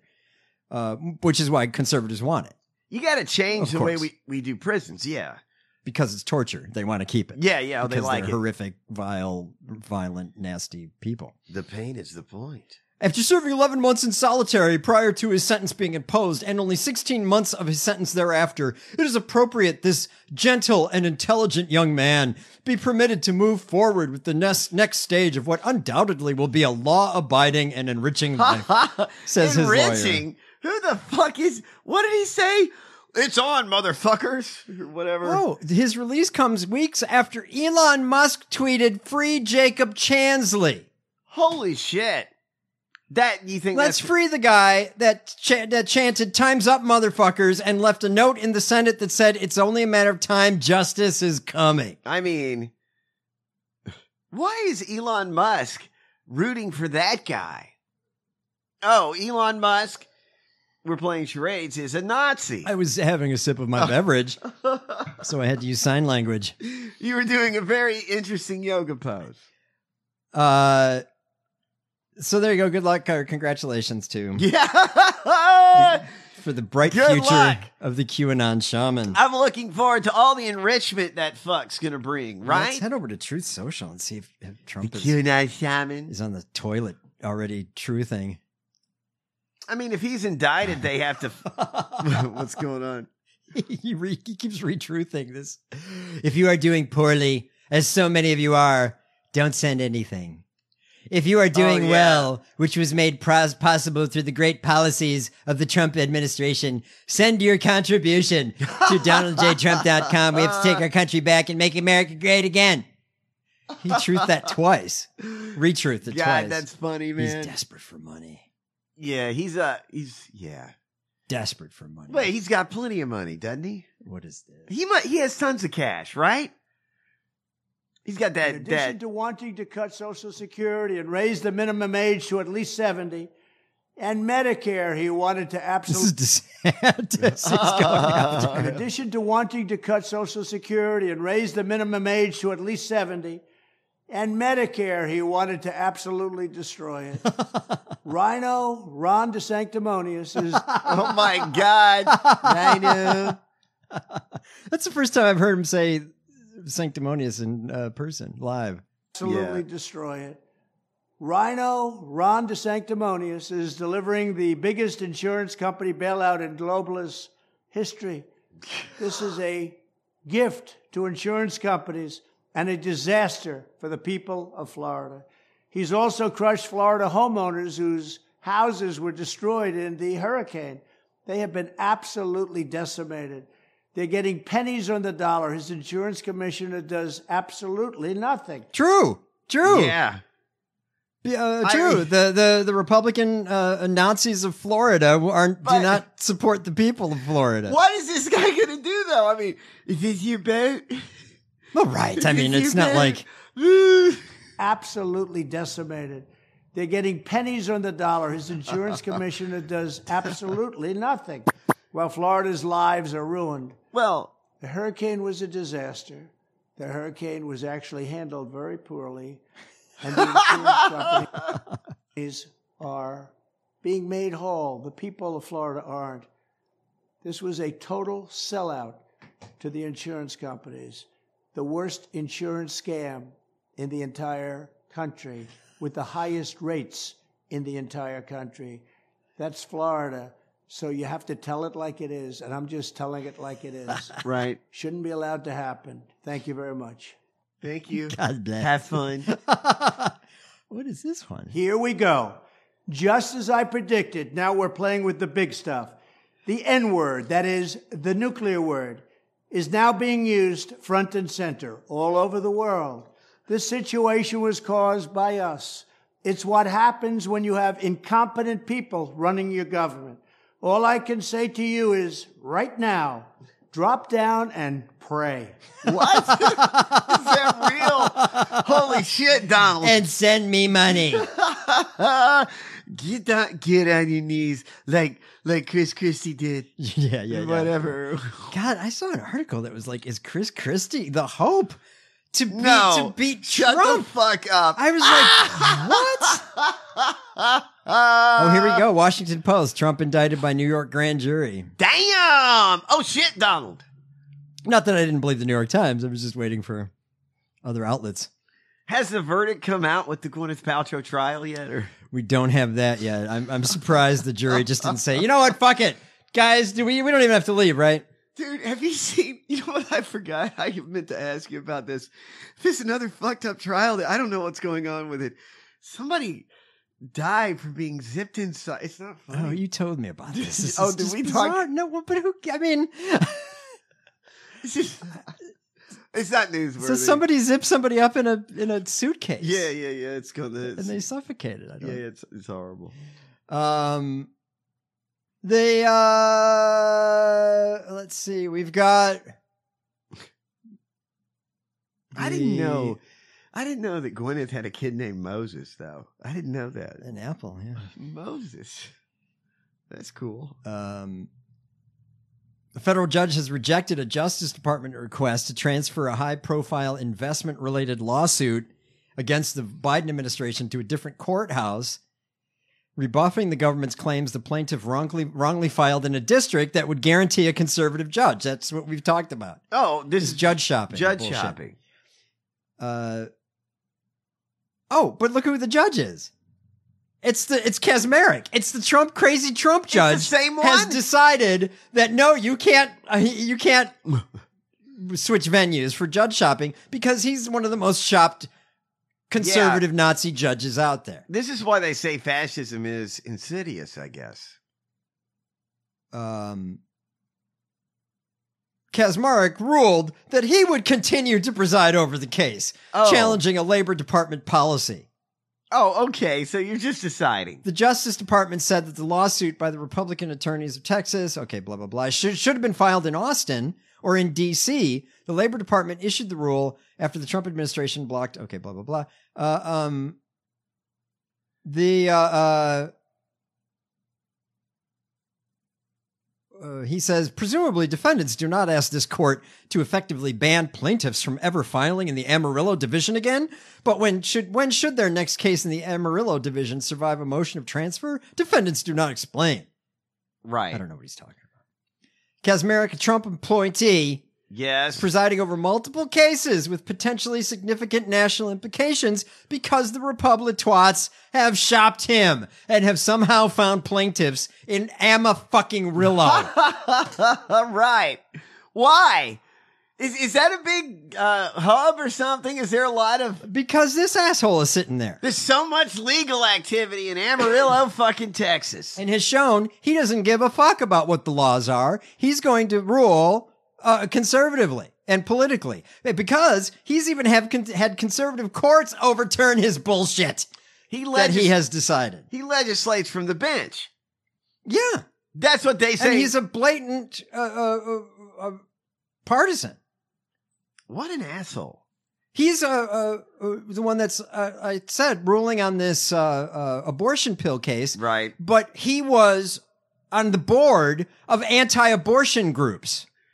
which is why conservatives want it. You got to change the way we do prisons, yeah. Because it's torture. They want to keep it. Yeah, they because like they're it. horrific, vile, violent, nasty people. The pain is the point. After serving 11 months in solitary prior to his sentence being imposed and only 16 months of his sentence thereafter, it is appropriate this gentle and intelligent young man be permitted to move forward with the next stage of what undoubtedly will be a law-abiding and enriching life, says his lawyer. Enriching? Who the fuck is... What did he say? It's on, motherfuckers. Or whatever. Oh, his release comes weeks after Elon Musk tweeted, "Free Jacob Chansley." Holy shit. That, you think Let's free the guy that chanted "Time's up, motherfuckers," and left a note in the Senate that said, "It's only a matter of time. Justice is coming." I mean, why is Elon Musk rooting for that guy? Oh, Elon Musk, we're playing charades, is a Nazi. I was having a sip of my beverage, so I had to use sign language. You were doing a very interesting yoga pose. So there you go. Good luck. Congratulations to Yeah. for the bright Good future luck. of the QAnon shaman. I'm looking forward to all the enrichment that fuck's gonna bring, right? Let's head over to Truth Social and see if Trump the QAnon shaman is on the toilet already truthing. I mean, if he's indicted, they have to... What's going on? He keeps retruthing this. If you are doing poorly, as so many of you are, don't send anything. If you are doing well, which was made possible through the great policies of the Trump administration, send your contribution to DonaldJTrump.com. We have to take our country back and make America great again. He truthed that twice. Retruth it twice. God, that's funny, man. He's desperate for money. Yeah, he's Desperate for money. Wait, he's got plenty of money, doesn't he? What is this? He has tons of cash, right? He's got that. In addition to wanting to cut Social Security and raise the minimum age to at least 70, and Medicare, he wanted to absolutely. This is DeSantis. He's going after. In addition to wanting to cut Social Security and raise the minimum age to at least 70, and Medicare, he wanted to absolutely destroy it. Rhino Ron DeSanctimonious is. Oh my God, Rhino! That's the first time I've heard him say sanctimonious in person, live. Absolutely destroy it. Rhino Ron DeSanctimonious is delivering the biggest insurance company bailout in globalist history. This is a gift to insurance companies and a disaster for the people of Florida. He's also crushed Florida homeowners whose houses were destroyed in the hurricane. They have been absolutely decimated. They're getting pennies on the dollar. His insurance commissioner does absolutely nothing. True. Yeah. True. The Republican Nazis of Florida do not support the people of Florida. What is this guy going to do, though? I mean, is this your boat? Well, right. I mean, it's not like... Absolutely decimated. They're getting pennies on the dollar. His insurance commissioner does absolutely nothing. While Florida's lives are ruined. Well, The hurricane was a disaster. The hurricane was actually handled very poorly, and the insurance companies are being made whole. The people of Florida aren't. This was a total sellout to the insurance companies. The worst insurance scam in the entire country with the highest rates in the entire country. That's Florida. So you have to tell it like it is, and I'm just telling it like it is. Right. Shouldn't be allowed to happen. Thank you very much. Thank you. God bless. Have fun. What is this one? Here we go. Just as I predicted, now we're playing with the big stuff. The N-word, that is the nuclear word, is now being used front and center all over the world. This situation was caused by us. It's what happens when you have incompetent people running your government. All I can say to you is, right now, drop down and pray. What? Is that real? Holy shit, Donald. And send me money. Get on your knees like Chris Christie did. Yeah. Whatever. God, I saw an article that was like, is Chris Christie the hope to beat Shut Trump? the fuck up. I was like, what? Oh, here we go. Washington Post. Trump indicted by New York grand jury. Damn. Oh, shit, Donald. Not that I didn't believe the New York Times. I was just waiting for other outlets. Has the verdict come out with the Gwyneth Paltrow trial yet? Or We don't have that yet. I'm surprised the jury just didn't say, you know what, fuck it. Guys, we don't even have to leave, right? Dude, have you seen, you know what I forgot? I meant to ask you about this. There's another fucked up trial that I don't know what's going on with it. Somebody died from being zipped inside. It's not funny. Oh, you told me about this. This Oh, is did just we bizarre. talk? No, but who, I mean, It's just, it's not newsworthy. so somebody zipped somebody up in a suitcase. Yeah. It's gonna. And they suffocated. I don't Yeah, it's horrible. They let's see. We've got. I didn't know that Gwyneth had a kid named Moses, though. I didn't know that. An apple, yeah. Moses. That's cool. A federal judge has rejected a Justice Department request to transfer a high-profile investment-related lawsuit against the Biden administration to a different courthouse, rebuffing the government's claims the plaintiff wrongly filed in a district that would guarantee a conservative judge. That's what we've talked about. Oh, this is judge shopping. Judge bullshit. shopping. But look who the judge is. It's Kaczmarek. It's the crazy Trump judge. It's the same one? Has decided that no, you can't switch venues for judge shopping because he's one of the most shopped conservative Nazi judges out there. This is why they say fascism is insidious, I guess. Kaczmarek ruled that he would continue to preside over the case, challenging a Labor Department policy. Oh, okay. So you're just deciding. The Justice Department said that the lawsuit by the Republican attorneys of Texas, blah, blah, blah, should have been filed in Austin or in D.C. The Labor Department issued the rule after the Trump administration blocked, blah, blah, blah. He says, presumably defendants do not ask this court to effectively ban plaintiffs from ever filing in the Amarillo division again. But when should their next case in the Amarillo division survive a motion of transfer? Defendants do not explain. Right. I don't know what he's talking about. Kaczmarek, a Trump appointee, yes, presiding over multiple cases with potentially significant national implications because the Republicans have shopped him and have somehow found plaintiffs in Amarillo. Right. Why? Is that a big hub or something? Is there a lot of... Because this asshole is sitting there. There's so much legal activity in Amarillo, fucking Texas. And has shown he doesn't give a fuck about what the laws are. He's going to rule conservatively and politically because he's even had conservative courts overturn his bullshit that he has decided. He legislates from the bench. Yeah. That's what they say. And he's a blatant partisan. What an asshole. He's the one that's, I said, ruling on this abortion pill case. Right. But he was on the board of anti-abortion groups.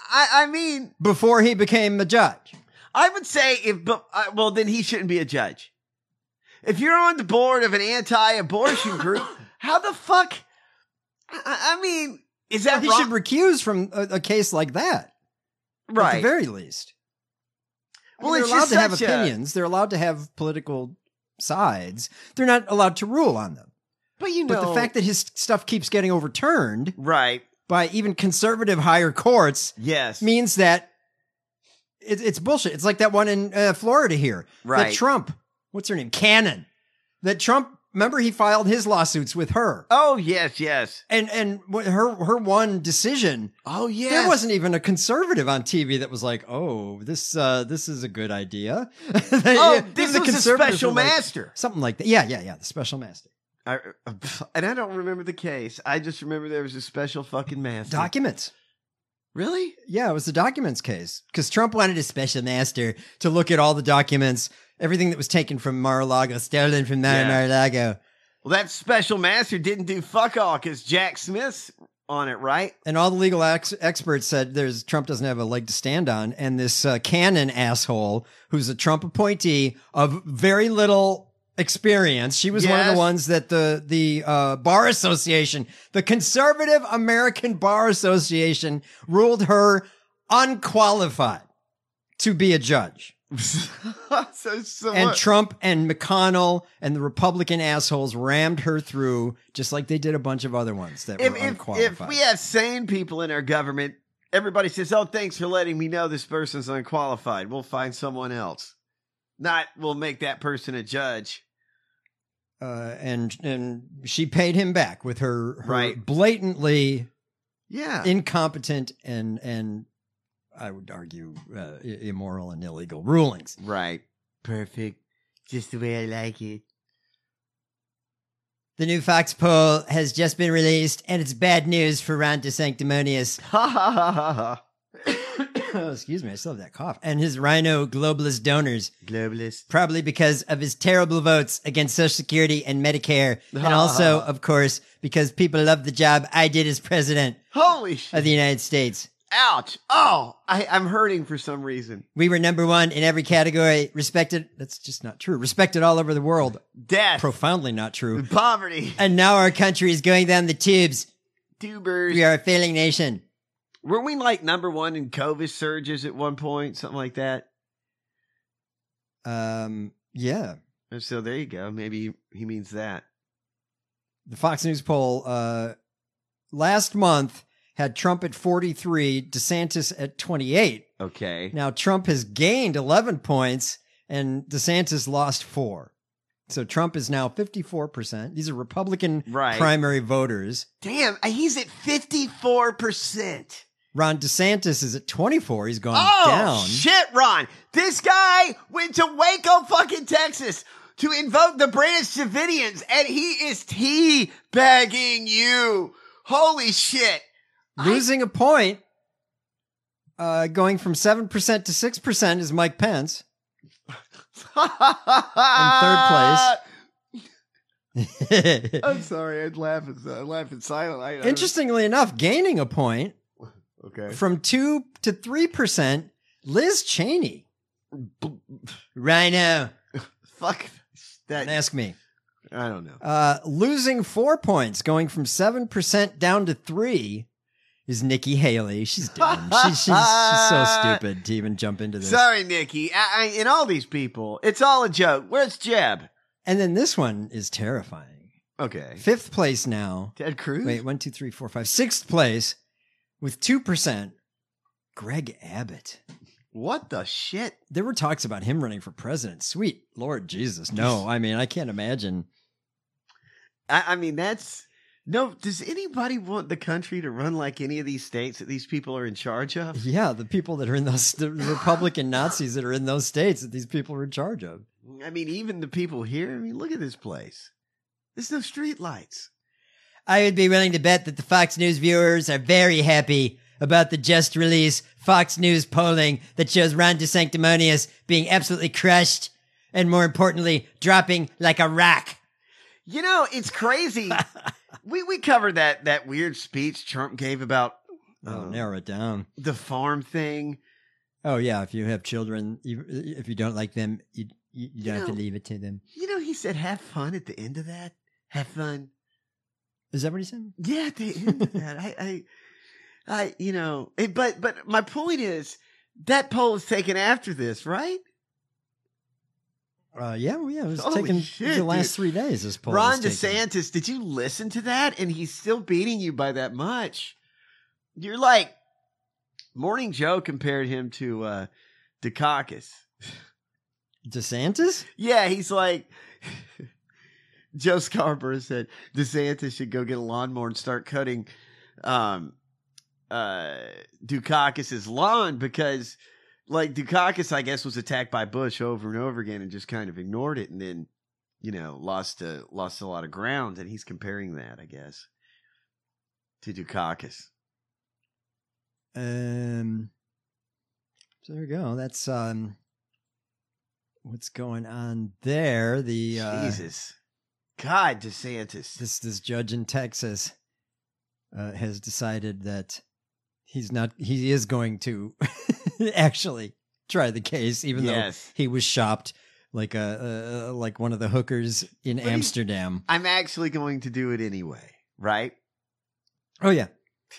I mean, before he became a judge. I would say well, then he shouldn't be a judge. If you're on the board of an anti-abortion group, how the fuck? I mean, is that he wrong? should recuse from a case like that, right? At the very least. Well, they're it's allowed just to have such opinions. They're allowed to have political sides. They're not allowed to rule on them. But But the fact that his stuff keeps getting overturned, right, by even conservative higher courts, yes, means that it's bullshit. It's like that one in Florida here, right? That Trump, what's her name, Cannon. That Trump, remember he filed his lawsuits with her. Oh yes, and her one decision. Oh yes, there wasn't even a conservative on TV that was like, oh, this is a good idea. This was a special master, something like that. Yeah, the special master. And I don't remember the case. I just remember there was a special fucking master. Documents. Really? Yeah, it was the documents case. Because Trump wanted a special master to look at all the documents, everything that was taken from Mar-a-Lago, stolen from Mar-a-Lago. Well, that special master didn't do fuck all because Jack Smith's on it, right? And all the legal experts said Trump doesn't have a leg to stand on. And this Cannon asshole, who's a Trump appointee of very little experience. She was one of the ones that the Bar Association, the Conservative American Bar Association, ruled her unqualified to be a judge. And Trump and McConnell and the Republican assholes rammed her through, just like they did a bunch of other ones that were unqualified. If we have sane people in our government, everybody says, "Oh, thanks for letting me know this person's unqualified. We'll find someone else." Not we'll make that person a judge. And she paid him back with her right. blatantly yeah. incompetent and I would argue immoral and illegal rulings. Right. Perfect. Just the way I like it. The new Fox poll has just been released, and it's bad news for Ron DeSanctimonious. Ha ha ha ha ha. Oh, excuse me, I still have that cough. And his rhino globalist donors. Globalist. Probably because of his terrible votes against Social Security and Medicare. And also, of course, because people love the job I did as president Holy shit. of the United States. Ouch. Oh, I'm hurting for some reason. We were number one in every category. Respected. That's just not true. Respected all over the world. Death. Profoundly not true. Poverty. And now our country is going down the tubes. Tubers. We are a failing nation. Weren't we like number one in COVID surges at one point? Something like that? Yeah. So there you go. Maybe he means that. The Fox News poll last month had Trump at 43, DeSantis at 28. Okay. Now Trump has gained 11 points and DeSantis lost 4. So Trump is now 54%. These are Republican primary voters. Damn, he's at 54%. Ron DeSantis is at 24. He's gone down. Oh, shit, Ron. This guy went to Waco, fucking Texas to invoke the British Davidians, and he is teabagging you. Holy shit. Losing a point, going from 7% to 6% is Mike Pence. In third place. I'm sorry, I'd laugh in silence. Interestingly enough, gaining a point from 2 to 3%, Liz Cheney. Rhino. Fuck that. Don't ask me. I don't know. Losing 4 points, going from 7% down to 3%. Is Nikki Haley. She's dumb. She's so stupid to even jump into this. Sorry, Nikki. And all these people, it's all a joke. Where's Jeb? And then this one is terrifying. Okay. 5th place now. Ted Cruz? Wait, 1, 2, 3, 4, 5. 6th place with 2%. Greg Abbott. What the shit? There were talks about him running for president. Sweet Lord Jesus. No, I mean, I can't imagine. I mean, that's... No, does anybody want the country to run like any of these states that these people are in charge of? Yeah, the people that are in those, the Republican Nazis that are in those states that these people are in charge of. I mean, even the people here, I mean, look at this place. There's no street lights. I would be willing to bet that the Fox News viewers are very happy about the just released Fox News polling that shows Ron DeSanctimonious being absolutely crushed and, more importantly, dropping like a rock. You know, it's crazy. We covered that weird speech Trump gave about narrow it down. The farm thing. Oh yeah, if you have children, if you don't like them, you don't have to leave it to them. You know, he said, "Have fun" at the end of that. Have fun. Is that what he said? Yeah, at the end of that. But my point is that poll is taken after this, right? Yeah, it was Holy taken shit, the last dude. 3 days. This poll Ron was taken. DeSantis, did you listen to that? And he's still beating you by that much. You're like, Morning Joe compared him to Dukakis. DeSantis? Yeah, he's like, Joe Scarborough said DeSantis should go get a lawnmower and start cutting Dukakis' lawn because, like, Dukakis, I guess, was attacked by Bush over and over again and just kind of ignored it and then, lost a lot of ground. And he's comparing that, I guess, to Dukakis. So there we go. That's what's going on there. The Jesus, God, DeSantis. This judge in Texas has decided that he is going to actually try the case, even though he was shopped like like one of the hookers in Amsterdam. I'm actually going to do it anyway, right? Oh yeah.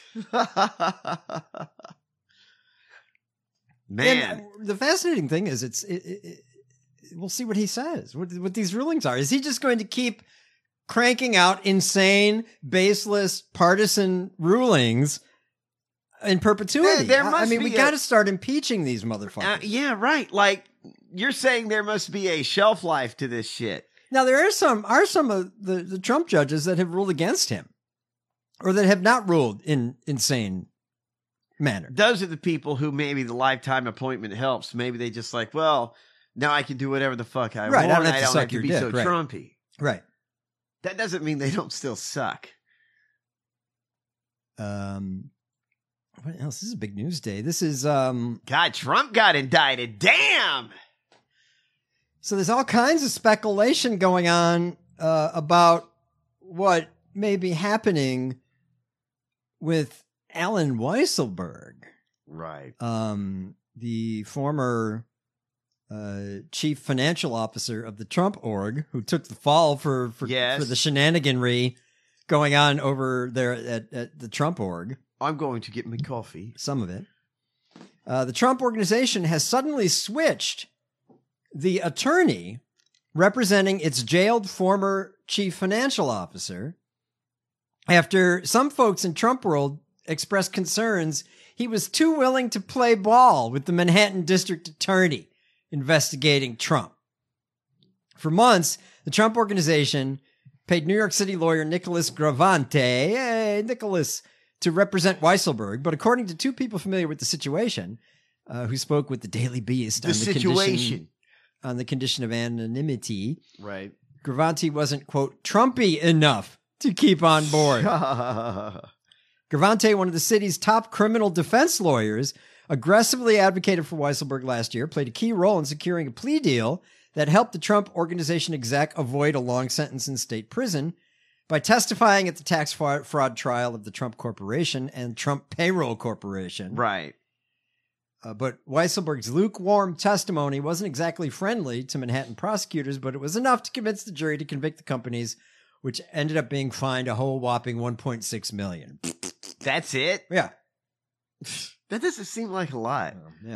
Man, and the fascinating thing is we'll see what he says, what these rulings are. Is he just going to keep cranking out insane, baseless, partisan rulings in perpetuity? We got to start impeaching these motherfuckers. Yeah, right. Like, you're saying there must be a shelf life to this shit. Now, there are some of the Trump judges that have ruled against him or that have not ruled in insane manner. Those are the people who maybe the lifetime appointment helps. Maybe they just like, well, now I can do whatever the fuck I want. I don't have to I don't suck have to your be dick, so right. Trumpy. Right. That doesn't mean they don't still suck. What else? This is a big news day. This is God, Trump got indicted. Damn. So there's all kinds of speculation going on about what may be happening with Alan Weisselberg. Right. The former chief financial officer of the Trump org, who took the fall for the shenaniganry going on over there at the Trump org. I'm going to get me coffee. Some of it. The Trump organization has suddenly switched the attorney representing its jailed former chief financial officer after some folks in Trump world expressed concerns he was too willing to play ball with the Manhattan district attorney investigating Trump. For months, the Trump organization paid New York City lawyer Nicholas Gravante, to represent Weisselberg, but according to two people familiar with the situation, who spoke with the Daily Beast on the condition of anonymity, right? Gravante wasn't, quote, Trumpy enough to keep on board. Gravante, one of the city's top criminal defense lawyers, aggressively advocated for Weisselberg last year, played a key role in securing a plea deal that helped the Trump organization exec avoid a long sentence in state prison by testifying at the tax fraud trial of the Trump Corporation and Trump Payroll Corporation. Right. But Weisselberg's lukewarm testimony wasn't exactly friendly to Manhattan prosecutors, but it was enough to convince the jury to convict the companies, which ended up being fined a whole whopping $1.6 million. That's it? Yeah. That doesn't seem like a lot.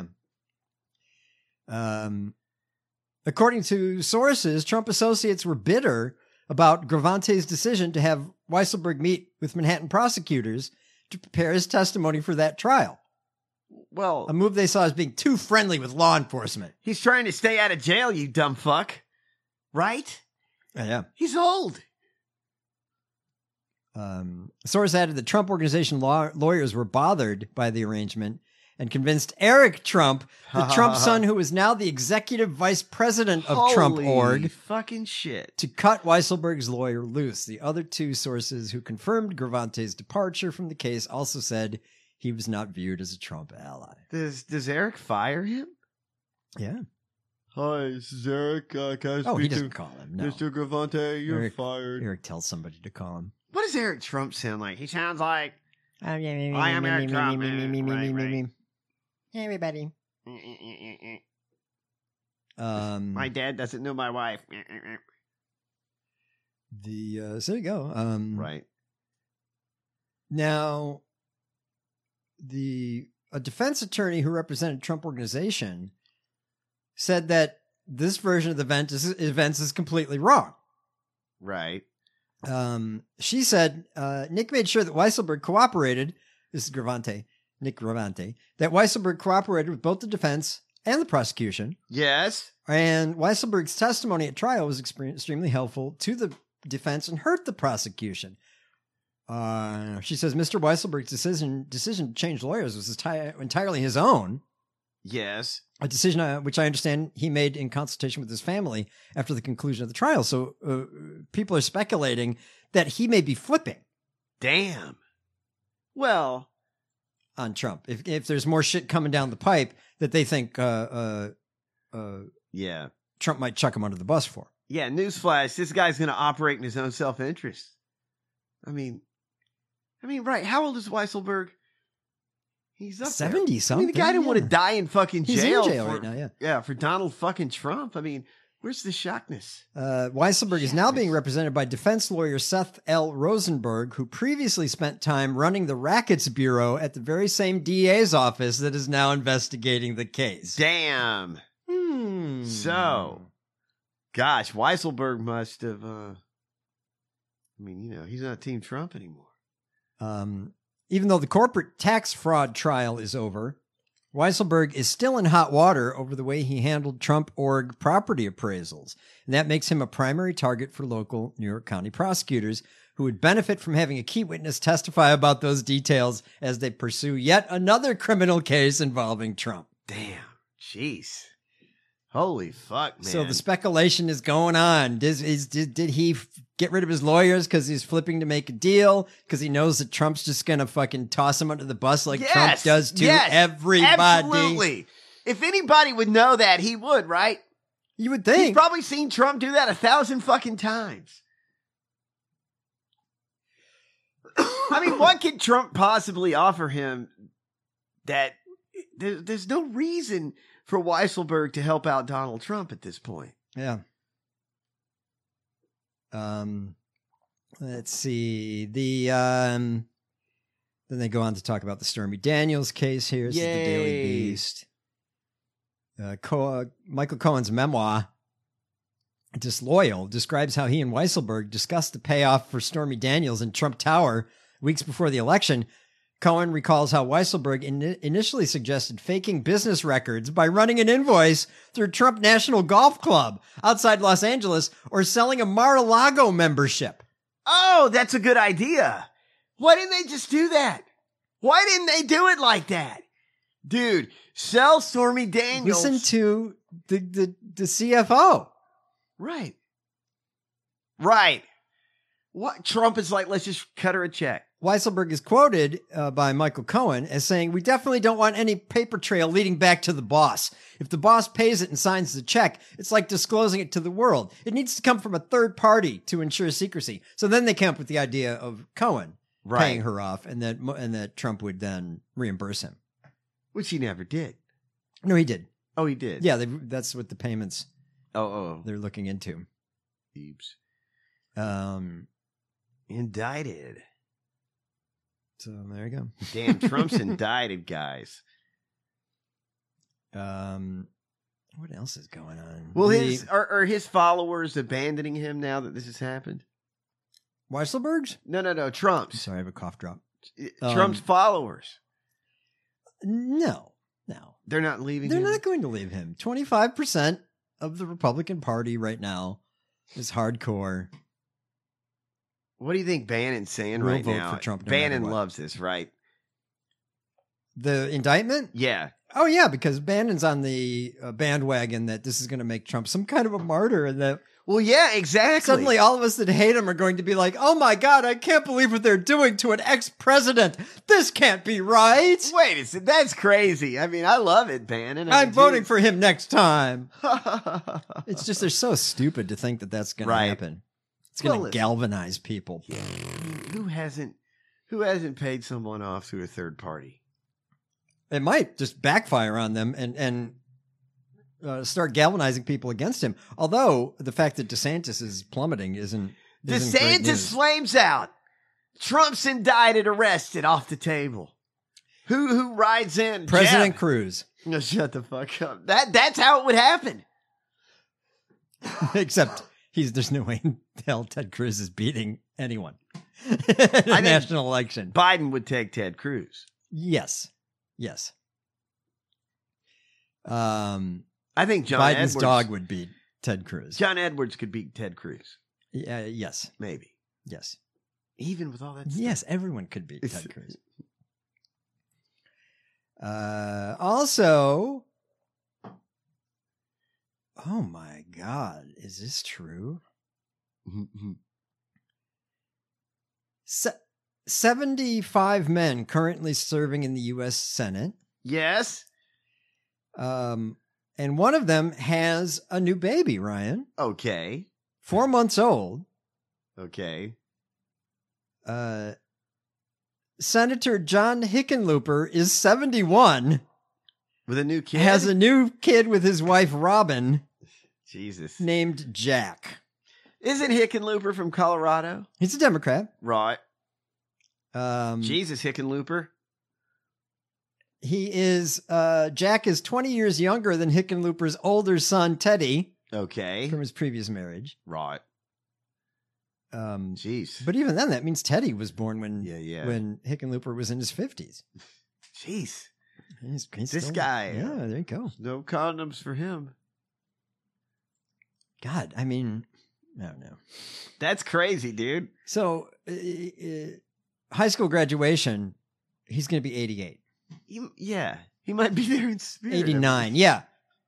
Yeah. According to sources, Trump associates were bitter about Gravante's decision to have Weisselberg meet with Manhattan prosecutors to prepare his testimony for that trial. Well, a move they saw as being too friendly with law enforcement. He's trying to stay out of jail, you dumb fuck. Right? Yeah. He's old. A source added that Trump organization lawyers were bothered by the arrangement and convinced Eric Trump, the Trump son who is now the executive vice president of Trump org, fucking shit, to cut Weisselberg's lawyer loose. The other two sources who confirmed Gravante's departure from the case also said he was not viewed as a Trump ally. Does Eric fire him? Yeah. Hi, this is Eric. He doesn't call him. No. Mr. Gravante, you're fired. Eric tells somebody to call him. What does Eric Trump sound like? He sounds like I am Eric Trump. Hey, everybody. My dad doesn't know my wife. So there you go. Right. Now, a defense attorney who represented Trump Organization said that this version of the events is completely wrong. Right. She said Nick made sure that Weisselberg cooperated. This is Nick Gravante. That Weisselberg cooperated with both the defense and the prosecution. Yes. And Weisselberg's testimony at trial was extremely helpful to the defense and hurt the prosecution. She says Mr. Weisselberg's decision to change lawyers was entirely his own. Yes. A decision which I understand he made in consultation with his family after the conclusion of the trial. So people are speculating that he may be flipping. Damn. Well, on Trump. If there's more shit coming down the pipe that they think yeah, Trump might chuck him under the bus for. Yeah, newsflash, this guy's going to operate in his own self-interest. I mean, right, how old is Weisselberg? He's up 70 something. I mean, the guy didn't want to die in fucking jail. He's in jail right now, yeah. Yeah, for Donald fucking Trump. I mean, where's the shockness? Weisselberg is now being represented by defense lawyer Seth L. Rosenberg, who previously spent time running the Rackets Bureau at the very same DA's office that is now investigating the case. Damn. So, gosh, Weisselberg must have, he's not Team Trump anymore. Even though the corporate tax fraud trial is over, Weisselberg is still in hot water over the way he handled Trump org property appraisals. And that makes him a primary target for local New York County prosecutors who would benefit from having a key witness testify about those details as they pursue yet another criminal case involving Trump. Damn. Jeez. Holy fuck, man. So the speculation is going on. Did he get rid of his lawyers because he's flipping to make a deal? Because he knows that Trump's just going to fucking toss him under the bus like Trump does to everybody? Absolutely. If anybody would know that, he would, right? You would think. He's probably seen Trump do that 1,000 fucking times. I mean, what could Trump possibly offer him that there's no reason for Weisselberg to help out Donald Trump at this point? Yeah. Let's see. Then they go on to talk about the Stormy Daniels case here. This is the Daily Beast. Michael Cohen's memoir, Disloyal, describes how he and Weisselberg discussed the payoff for Stormy Daniels in Trump Tower weeks before the election. Cohen recalls how Weisselberg initially suggested faking business records by running an invoice through Trump National Golf Club outside Los Angeles or selling a Mar-a-Lago membership. Oh, that's a good idea. Why didn't they just do that? Why didn't they do it like that? Dude, sell Stormy Daniels. Listen to the CFO. Right. Right. What? Trump is like, let's just cut her a check. Weisselberg is quoted by Michael Cohen as saying, "We definitely don't want any paper trail leading back to the boss. If the boss pays it and signs the check, it's like disclosing it to the world. It needs to come from a third party to ensure secrecy." So then they came up with the idea of Cohen paying her off, and that Trump would then reimburse him, which he never did. No, he did. Oh, he did. Yeah, that's what the payments. Oh, they're looking into. Thebes. Indicted. So there you go. Damn, Trump's indicted, guys. What else is going on? Well, are his followers abandoning him now that this has happened? Weisselberg's? No, Trump's. Sorry, I have a cough drop. Trump's followers. No. They're not leaving They're him? not going to leave him. 25% of the Republican Party right now is hardcore. What do you think Bannon's saying We'll right vote now? for Trump no Bannon matter what. loves this, right? The indictment? Yeah. Oh, yeah, because Bannon's on the bandwagon that this is going to make Trump some kind of a martyr. And that, well, yeah, exactly. Suddenly all of us that hate him are going to be like, oh my God, I can't believe what they're doing to an ex-president. This can't be right. Wait a second, that's crazy. I mean, I love it, Bannon. I'm voting for him next time. It's just they're so stupid to think that that's going to happen. It's going to galvanize people. Yeah. Who hasn't Who hasn't paid someone off through a third party? It might just backfire on them and start galvanizing people against him. Although the fact that DeSantis is plummeting isn't great DeSantis news. flames out. Trump's indicted, arrested, off the table. Who rides in? President Jeb. Cruz. No, shut the fuck up. That's how it would happen. Except there's no way in hell Ted Cruz is beating anyone in a national election. Biden would take Ted Cruz. Yes. I think John Biden's Edwards, dog would beat Ted Cruz. John Edwards could beat Ted Cruz. Yes. Maybe. Yes. Even with all that stuff. Yes, everyone could beat Ted Cruz. Also, oh my God, is this true? 75 men currently serving in the U.S. Senate. Yes. And one of them has a new baby, Ryan. Okay. 4 months old. Okay. Senator John Hickenlooper is 71. With a new kid? Has a new kid with his wife, Robin. Jesus. Named Jack. Isn't Hickenlooper from Colorado? He's a Democrat. Right. Jesus, Hickenlooper. He is, Jack is 20 years younger than Hickenlooper's older son, Teddy. Okay. From his previous marriage. Right. Jeez. But even then, that means Teddy was born when Hickenlooper was in his 50s. Jeez. He's this still, guy. Yeah, there you go. No condoms for him. God, I mean, I don't know. That's crazy, dude. So, high school graduation, he's going to be 88. He might be there in spirit. 89, yeah.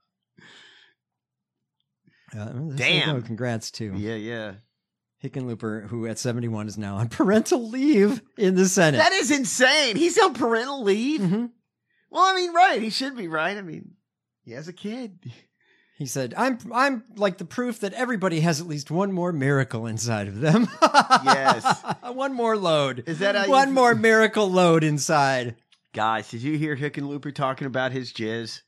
Damn. Congrats to Yeah. Hickenlooper, who at 71 is now on parental leave in the Senate. That is insane. He's on parental leave? Mm-hmm. Well, I mean, right. He should be, right? I mean, he has a kid. He said, I'm like the proof that everybody has at least one more miracle inside of them. Yes. One more load. Is that how one more miracle load inside? Guys, did you hear Hickenlooper talking about his jizz?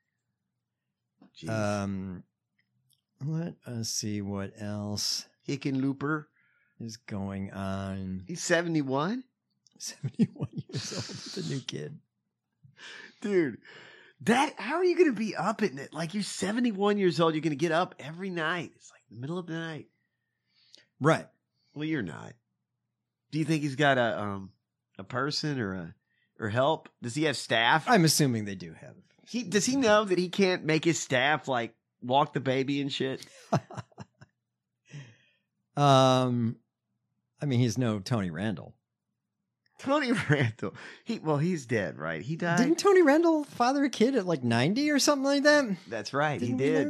Jeez. Let us see what else Hickenlooper is going on. He's 71? 71 years old with a new kid. Dude, how are you going to be up at night? Like, you're 71 years old, you're going to get up every night. It's like the middle of the night. Right. Well, you're not. Do you think he's got a person or help? Does he have staff? I'm assuming they do have. Does he know that he can't make his staff like walk the baby and shit? I mean, he's no Tony Randall. Tony Randall. He's dead, right? He died. Didn't Tony Randall father a kid at like 90 or something like that? That's right. Didn't he did.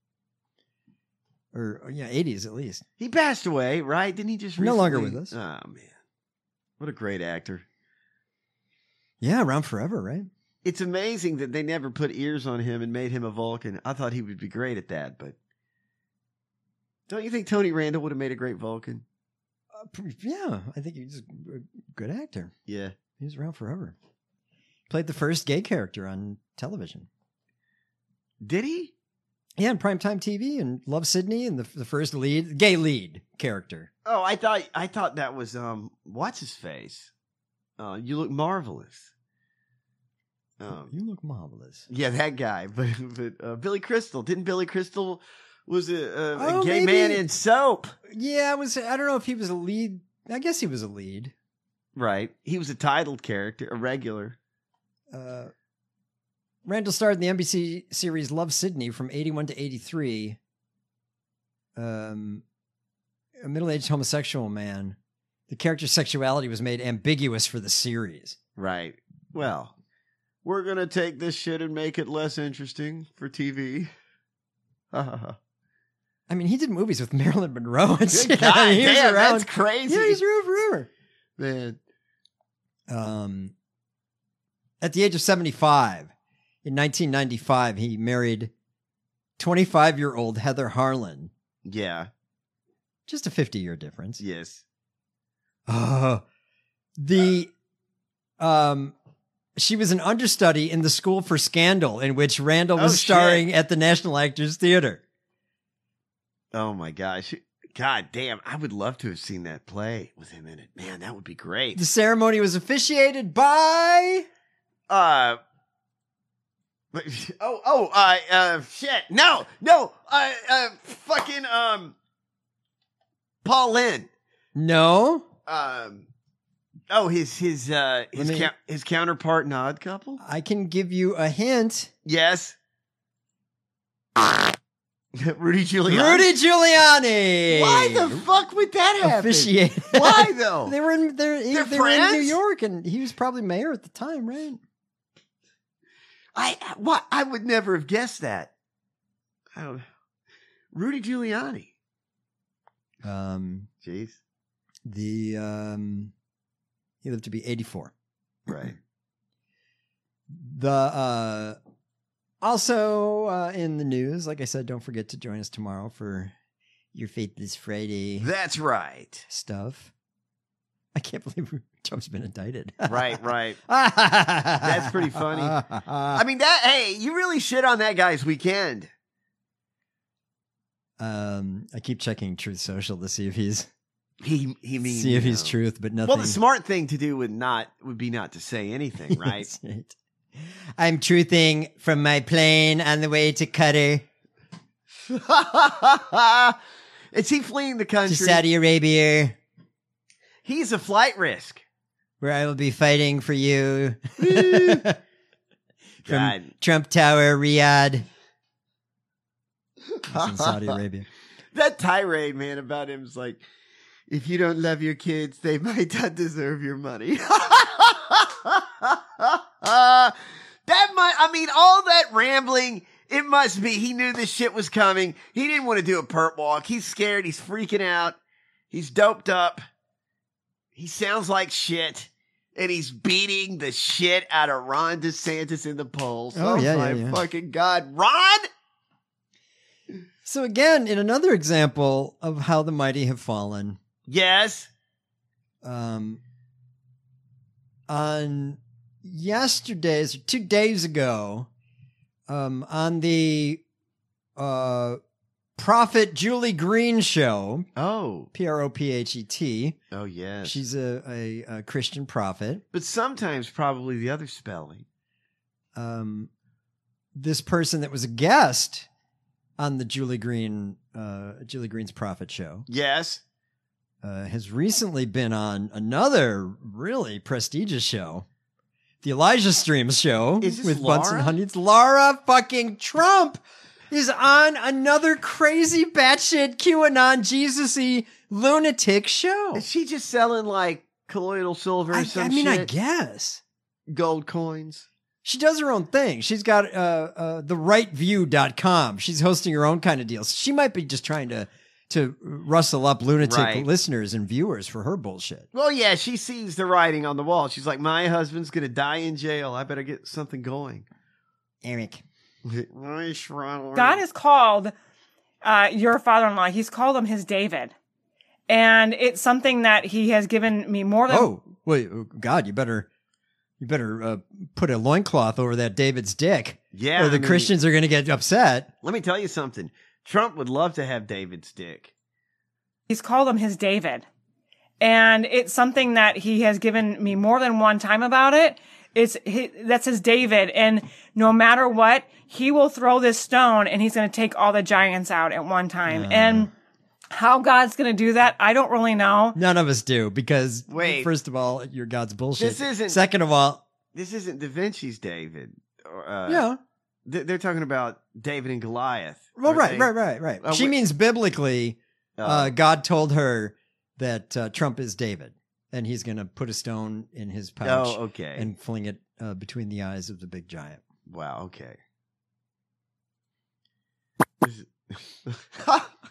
Or 80s at least. He passed away, right? Didn't he just recently? No longer with us. Oh, man. What a great actor. Yeah, around forever, right? It's amazing that they never put ears on him and made him a Vulcan. I thought he would be great at that, but don't you think Tony Randall would have made a great Vulcan? Yeah, I think he's a good actor. Yeah. He was around forever. Played the first gay character on television. Did he? Yeah, in primetime TV and Love Sidney and the first gay lead character. Oh, I thought that was what's his face? You Look Marvelous. You Look Marvelous. Yeah, that guy. But Billy Crystal. Didn't Billy Crystal was a gay maybe. man in Soap? Yeah, I don't know if he was a lead. I guess he was a lead. Right. He was a titled character, a regular. Randall starred in the NBC series Love Sidney from 81 to 83. A middle-aged homosexual man. The character's sexuality was made ambiguous for the series. Right. Well, we're going to take this shit and make it less interesting for TV. I mean, he did movies with Marilyn Monroe and shit. God I mean, he was damn, around. that's crazy. Yeah, he's around forever. Man. At the age of 75, in 1995, he married 25-year-old Heather Harlan. Yeah. Just a 50-year difference. Yes. She was an understudy in The School for Scandal, in which Randall was starring at the National Actors Theater. Oh my gosh. God damn. I would love to have seen that play with him in it. Man, that would be great. The ceremony was officiated by... shit. No. Fucking, Paul Lynde. No. His counterpart in Odd Couple? I can give you a hint. Yes. Rudy Giuliani. Rudy Giuliani. Why the fuck would that happen? Officiated. Why though? They were in They're in New York, and he was probably mayor at the time, right? I would never have guessed that. I don't know. Rudy Giuliani. Jeez. He lived to be 84. Right. Also in the news, like I said, don't forget to join us tomorrow for your Faith This Friday. That's right. Stuff. I can't believe Trump's been indicted. Right. That's pretty funny. I mean, hey, you really shit on that guy's weekend. I keep checking Truth Social to see if he's see if he's truth, but nothing. Well, the smart thing to do would be not to say anything, right? Right. I'm truthing from my plane on the way to Qatar. Is he fleeing the country? To Saudi Arabia. He's a flight risk. Where I will be fighting for you. From Trump Tower, Riyadh. He's in Saudi Arabia. That tirade, man, about him is like, if you don't love your kids, they might not deserve your money. All that rambling, it must be. He knew this shit was coming. He didn't want to do a perp walk. He's scared. He's freaking out. He's doped up. He sounds like shit. And he's beating the shit out of Ron DeSantis in the polls. Oh my fucking God. Ron! So again, in another example of how the mighty have fallen. Yes. On yesterday's, 2 days ago, on the Prophet Julie Green show. Oh. Prophet. Oh, yes. She's a Christian prophet. But sometimes probably the other spelling. This person that was a guest on the Julie Green's Prophet show. Yes. Has recently been on another really prestigious show, the Elijah Streams show with Laura? Bunsen Honey's. Laura fucking Trump is on another crazy batshit QAnon Jesus-y lunatic show. Is she just selling like colloidal silver or some shit? I guess. Gold coins. She does her own thing. She's got therighteView.com. She's hosting her own kind of deals. She might be just trying to rustle up lunatic listeners and viewers for her bullshit. Well, yeah, she sees the writing on the wall. She's like, my husband's going to die in jail. I better get something going. Eric. God has called your father-in-law. He's called him his David. And it's something that he has given me more than... Oh, wait, God, you better put a loincloth over that David's dick. Yeah. Or the Christians are going to get upset. Let me tell you something. Trump would love to have David's dick. He's called him his David. And it's something that he has given me more than one time about it. That's his David. And no matter what, he will throw this stone and he's going to take all the giants out at one time. And how God's going to do that, I don't really know. None of us do, because first of all, your God's bullshit. Second of all, this isn't Da Vinci's David. Yeah. They're talking about David and Goliath. Well, right. She means biblically, God told her that Trump is David, and he's going to put a stone in his pouch and fling it between the eyes of the big giant. Wow, okay.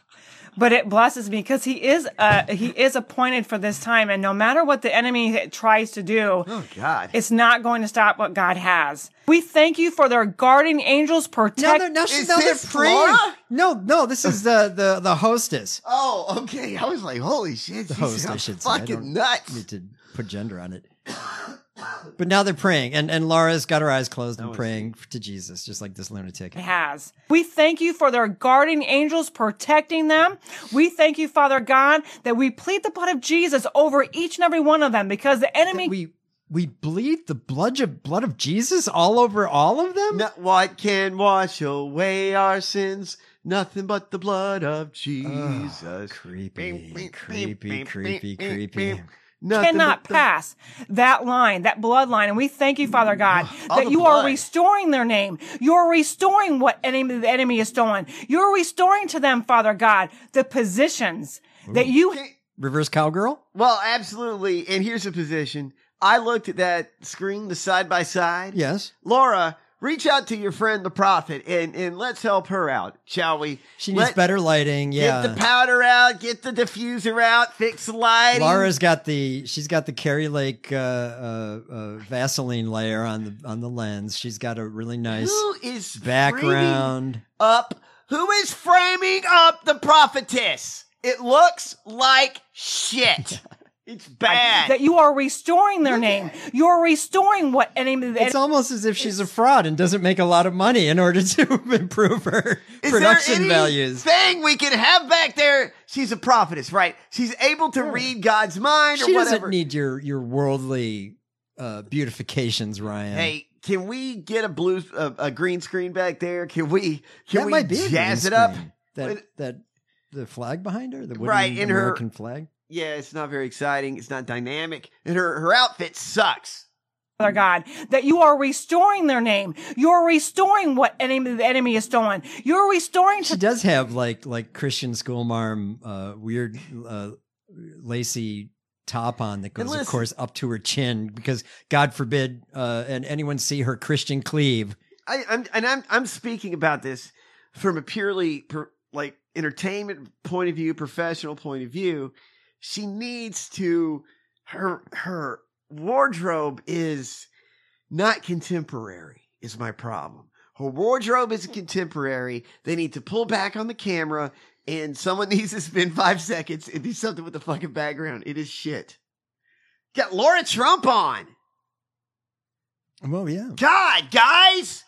but it blesses me because he is appointed for this time, and no matter what the enemy tries to do, it's not going to stop what God has. We thank you for their guardian angels protect. No, they're praying. No, this is the hostess. Oh, okay. I was like, holy shit, the host, I should say. Fucking nuts. Need to put gender on it. But now they're praying, and Laura's got her eyes closed and praying to Jesus, just like this lunatic. Has. We thank you for their guardian angels protecting them. We thank you, Father God, that we plead the blood of Jesus over each and every one of them because the enemy... We bleed the blood of Jesus all over all of them? What can wash away our sins? Nothing but the blood of Jesus. Creepy. Cannot pass that line, that bloodline. And we thank you, Father God, that you are restoring their name. You're restoring what the enemy has stolen. You're restoring to them, Father God, the positions that you... Reverse cowgirl? Well, absolutely. And here's a position. I looked at that screen, the side-by-side. Yes. Laura, reach out to your friend, the prophet, and let's help her out, shall we? She needs better lighting, yeah. Get the powder out, get the diffuser out, fix the lighting. Laura's got the Carrie Lake Vaseline layer on the lens. She's got a really nice background. Who is framing up the prophetess? It looks like shit. It's bad. That you are restoring their name. You're restoring what enemy. It's almost as if she's a fraud and doesn't make a lot of money in order to improve her production values. Thing we can have back there. She's a prophetess, right? She's able to read God's mind or she whatever. She doesn't need your worldly beautifications, Ryan. Hey, can we get a green screen back there? Can we might be jazz it up? The flag behind her, the wooden American flag. Yeah, it's not very exciting. It's not dynamic. And her outfit sucks. Father God, that you are restoring their name. You're restoring what the enemy has stolen. You're restoring... She does have like Christian schoolmarm, weird lacy top on that goes, of course, up to her chin because God forbid and anyone see her Christian cleave. I'm speaking about this from a purely entertainment point of view, professional point of view. She needs to, her wardrobe is not contemporary, is my problem. Her wardrobe isn't contemporary. They need to pull back on the camera and someone needs to spend 5 seconds and do something with the fucking background. It is shit. Got Laura Trump on. Well, yeah. God, guys.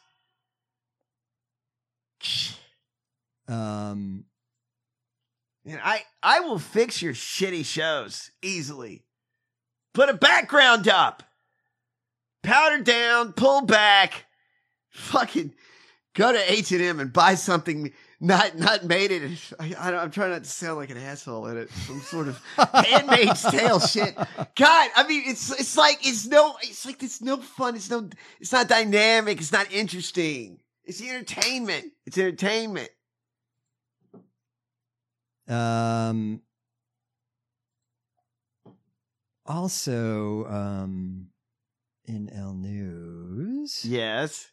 And I will fix your shitty shows easily. Put a background up. Powder down, pull back. Fucking go to H&M and buy something not made it. I'm trying not to sound like an asshole in it. Some sort of Handmaid's Tale shit. God, I mean, it's like it's no fun. It's not dynamic. It's not interesting. It's entertainment. It's entertainment. Also, in L News. Yes.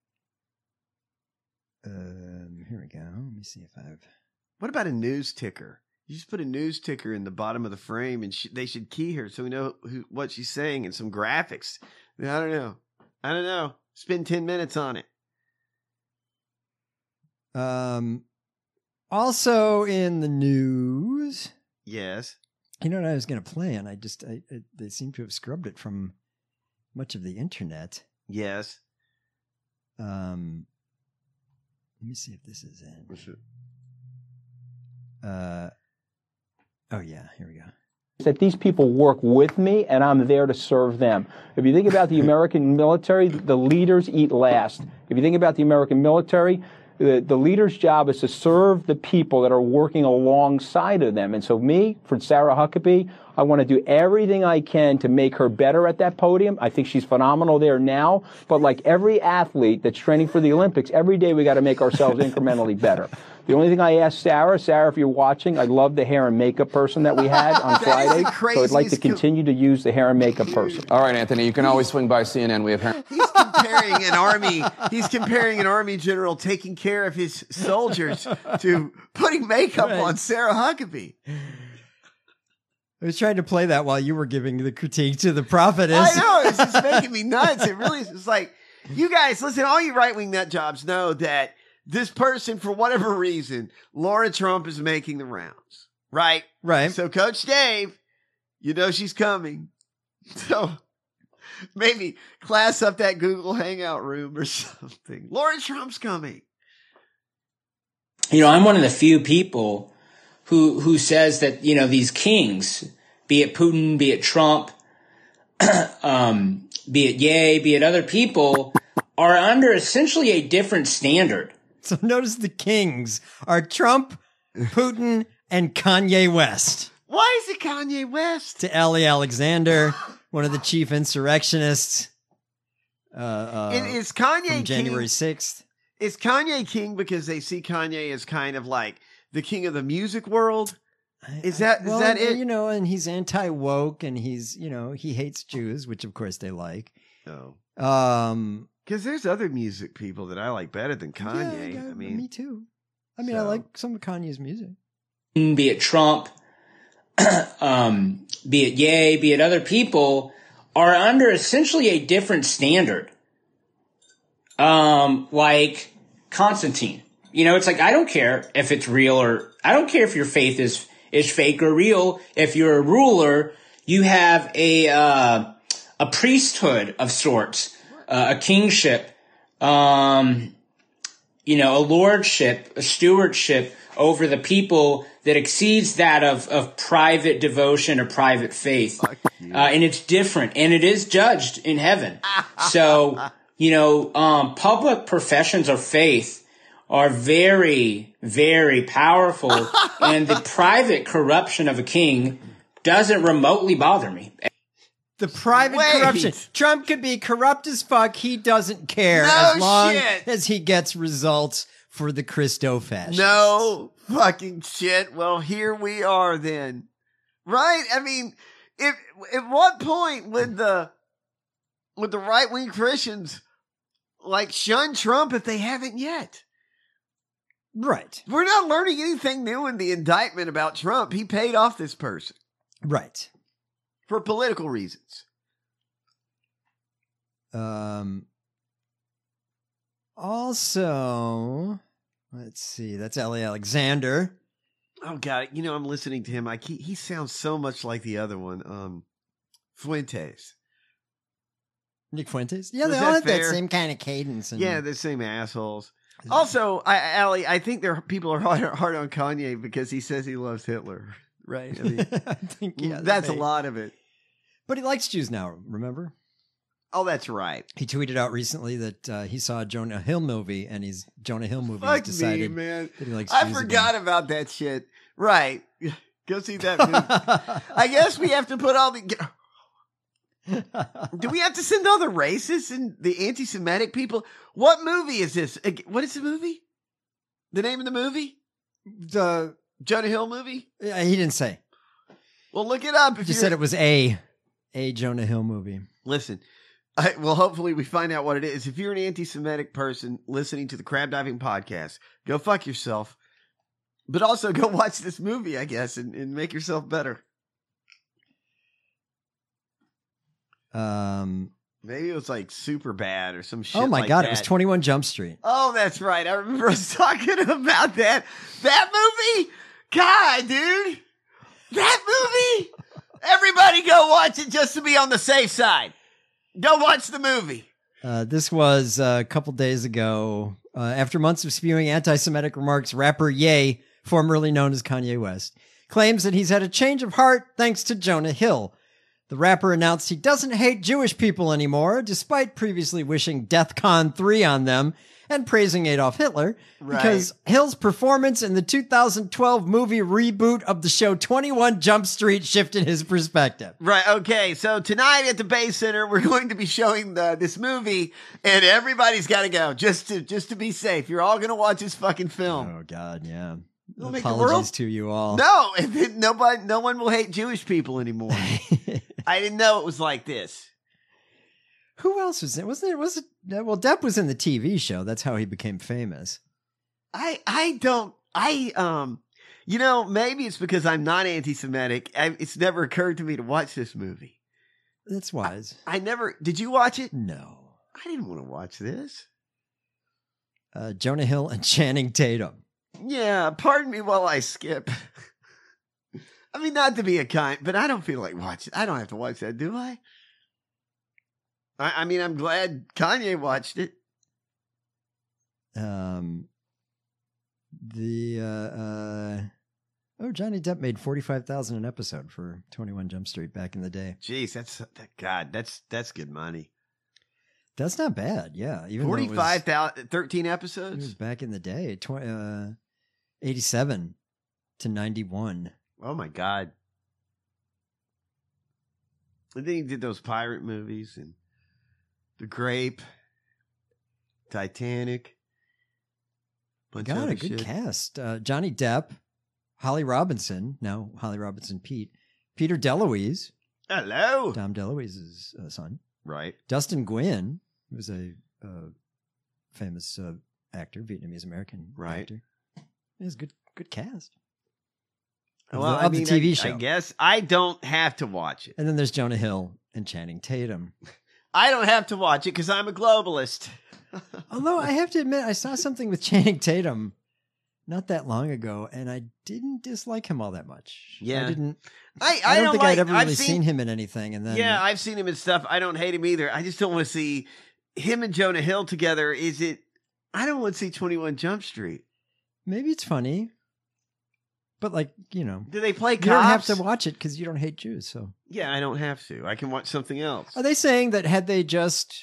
Here we go. Let me see if I've... What about a news ticker? You just put a news ticker in the bottom of the frame and they should key her so we know what she's saying and some graphics. I don't know. Spend 10 minutes on it. Also in the news. Yes. You know what I was going to play, and they seem to have scrubbed it from much of the internet. Yes. Let me see if this is in. What's it? Oh yeah, here we go. That these people work with me and I'm there to serve them. If you think about the American military, the leaders eat last. If you think about the American military, the leader's job is to serve the people that are working alongside of them. And so for Sarah Huckabee, I want to do everything I can to make her better at that podium. I think she's phenomenal there now. But like every athlete that's training for the Olympics, every day we got to make ourselves incrementally better. The only thing I asked Sarah, if you're watching, I love the hair and makeup person that we had on Friday. So I'd like to continue to use the hair and makeup person. All right, Anthony, you can always swing by CNN. We have hair. He's comparing comparing an army. He's comparing an army general taking care of his soldiers to putting makeup on Sarah Huckabee. I was trying to play that while you were giving the critique to the prophetess. I know, it's just making me nuts. It really is. It's like, you guys, listen, all you right-wing nut jobs know that this person, for whatever reason, Laura Trump is making the rounds, right? Right. So Coach Dave, you know she's coming. So maybe class up that Google Hangout room or something. Laura Trump's coming. You know, I'm one of the few people who says that, you know, these kings, be it Putin, be it Trump, be it Ye, be it other people, are under essentially a different standard. So notice the kings are Trump, Putin, and Kanye West. Why is it Kanye West? To Ellie Alexander, one of the chief insurrectionists. Is Kanye from January 6th. Is Kanye king because they see Kanye as kind of like the king of the music world? Is that it? You know, and he's anti-woke, and he's, you know, he hates Jews, which of course they like. Oh. Because there's other music people that I like better than Kanye. Yeah, I mean, me too. I mean, I like some of Kanye's music. Be it Trump, be it Ye, be it other people, are under essentially a different standard. Like Constantine. You know, it's like, I don't care if it's real, or I don't care if your faith is fake or real. If you're a ruler, you have a priesthood of sorts, a kingship, you know, a lordship, a stewardship over the people that exceeds that of private devotion or private faith. And it's different, and it is judged in heaven. So, you know, public professions of faith are very, very powerful, and the private corruption of a king doesn't remotely bother me. The private corruption. Trump could be corrupt as fuck. He doesn't care as long as he gets results for the Christo-fascists. No fucking shit. Well, here we are then. Right? I mean, at what point would the right-wing Christians like shun Trump if they haven't yet? Right. We're not learning anything new in the indictment about Trump. He paid off this person. Right. For political reasons. Also, let's see. That's Ellie Alexander. Oh God! You know, I'm listening to him. He sounds so much like the other one, Fuentes. Nick Fuentes. Yeah, they all have that same kind of cadence. And yeah, the same assholes. Also, Allie, I think people are hard on Kanye because he says he loves Hitler. Right? I mean, I think that's a lot of it. But he likes Jews now. Remember? Oh, that's right. He tweeted out recently that he saw a Jonah Hill movie, and Jonah Hill movie Fuck has decided me, man. that he likes I Jews forgot again. about that shit. Right. Go see that movie. I guess we have to put all the... Do we have to send all the racists and the anti-Semitic people? What movie is this? What is the movie? The name of the movie? The Jonah Hill movie? He didn't say. Well, look it up. He said it was a Jonah Hill movie. Listen, well, hopefully we find out what it is. If you're an anti-Semitic person listening to the Crab Diving Podcast, go fuck yourself. But also go watch this movie, I guess, and make yourself better. Maybe it was like super bad or some shit. Oh my like God, that. it was 21 Jump Street. Oh, that's right. I remember us talking about that movie. God, dude, that movie. Everybody go watch it just to be on the safe side. Go watch the movie. This was a couple days ago. After months of spewing anti-Semitic remarks, rapper Ye, formerly known as Kanye West, claims that he's had a change of heart thanks to Jonah Hill. The rapper announced he doesn't hate Jewish people anymore, despite previously wishing DEFCON 3 on them and praising Adolf Hitler, because Hill's performance in the 2012 movie reboot of the show 21 Jump Street shifted his perspective. Right, okay, so tonight at the Bay Center, we're going to be showing this movie, and everybody's got to go, just to be safe. You're all going to watch this fucking film. Oh, God, yeah. It'll make the world- Apologies to you all. No, no one will hate Jewish people anymore. I didn't know it was like this. Who else was in? Was it? Well, Depp was in the TV show. That's how he became famous. Maybe it's because I'm not anti-Semitic. It's never occurred to me to watch this movie. That's wise. I never. Did you watch it? No. I didn't want to watch this. Jonah Hill and Channing Tatum. Yeah, pardon me while I skip. I mean, not to be a kind, but I don't feel like watching. I don't have to watch that, do I? I mean, I'm glad Kanye watched it. Johnny Depp made $45,000 an episode for 21 Jump Street back in the day. Jeez, that's good money. That's not bad. Yeah, even 45,000, 13 It episodes. was back in the day, 87 to 91. Oh my God! And then he did those pirate movies and The Grape, Titanic. Got a good cast. Johnny Depp, Holly Robinson, now Holly Robinson Pete, Peter DeLuise. Hello. Dom DeLuise's son. Right. Dustin Nguyen, who was a famous actor, Vietnamese American actor. It was good cast. Well, the TV show. I guess I don't have to watch it. And then there's Jonah Hill and Channing Tatum. I don't have to watch it because I'm a globalist. Although I have to admit, I saw something with Channing Tatum not that long ago, and I didn't dislike him all that much. Yeah. I didn't. I I don't don't think like, I'd ever I've really seen him in anything. And then, yeah, I've seen him in stuff. I don't hate him either. I just don't want to see him and Jonah Hill together. I don't want to see 21 Jump Street. maybe it's funny, but do they play cops? You don't have to watch it because you don't hate Jews. So Yeah, I don't have to. I can watch something else. are they saying that had they just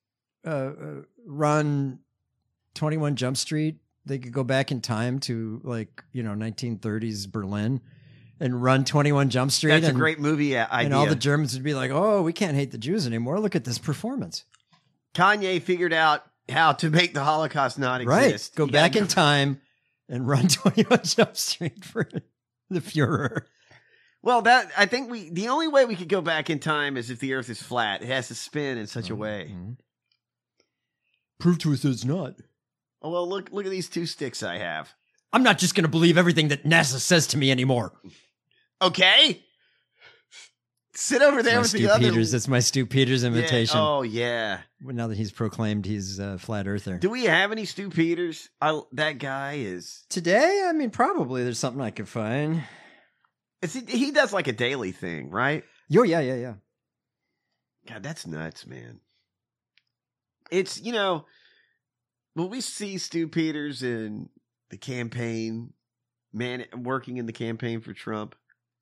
run 21 Jump Street, they could go back in time to 1930s Berlin and run 21 Jump Street? That's a great movie idea. And all the Germans would be like, "Oh, we can't hate the Jews anymore. Look at this performance." Kanye figured out how to make the Holocaust not exist. Right. Go back in time and run 21 Jump Street for the Fuhrer. Well, I think the only way we could go back in time is if the Earth is flat. It has to spin in such a way. Prove to us that it's not. Oh, well, look at these two sticks I have. I'm not just going to believe everything that NASA says to me anymore. Okay. Sit over there with Stu the other. Peters. That's my Stu Peters imitation. Yeah. Oh, yeah. Now that he's proclaimed he's a flat earther. Do we have any Stu Peters? That guy is... Today? I mean, probably there's something I could find. He does like a daily thing, right? Oh, yeah. God, that's nuts, man. It's, when we see Stu Peters in the campaign, working in the campaign for Trump.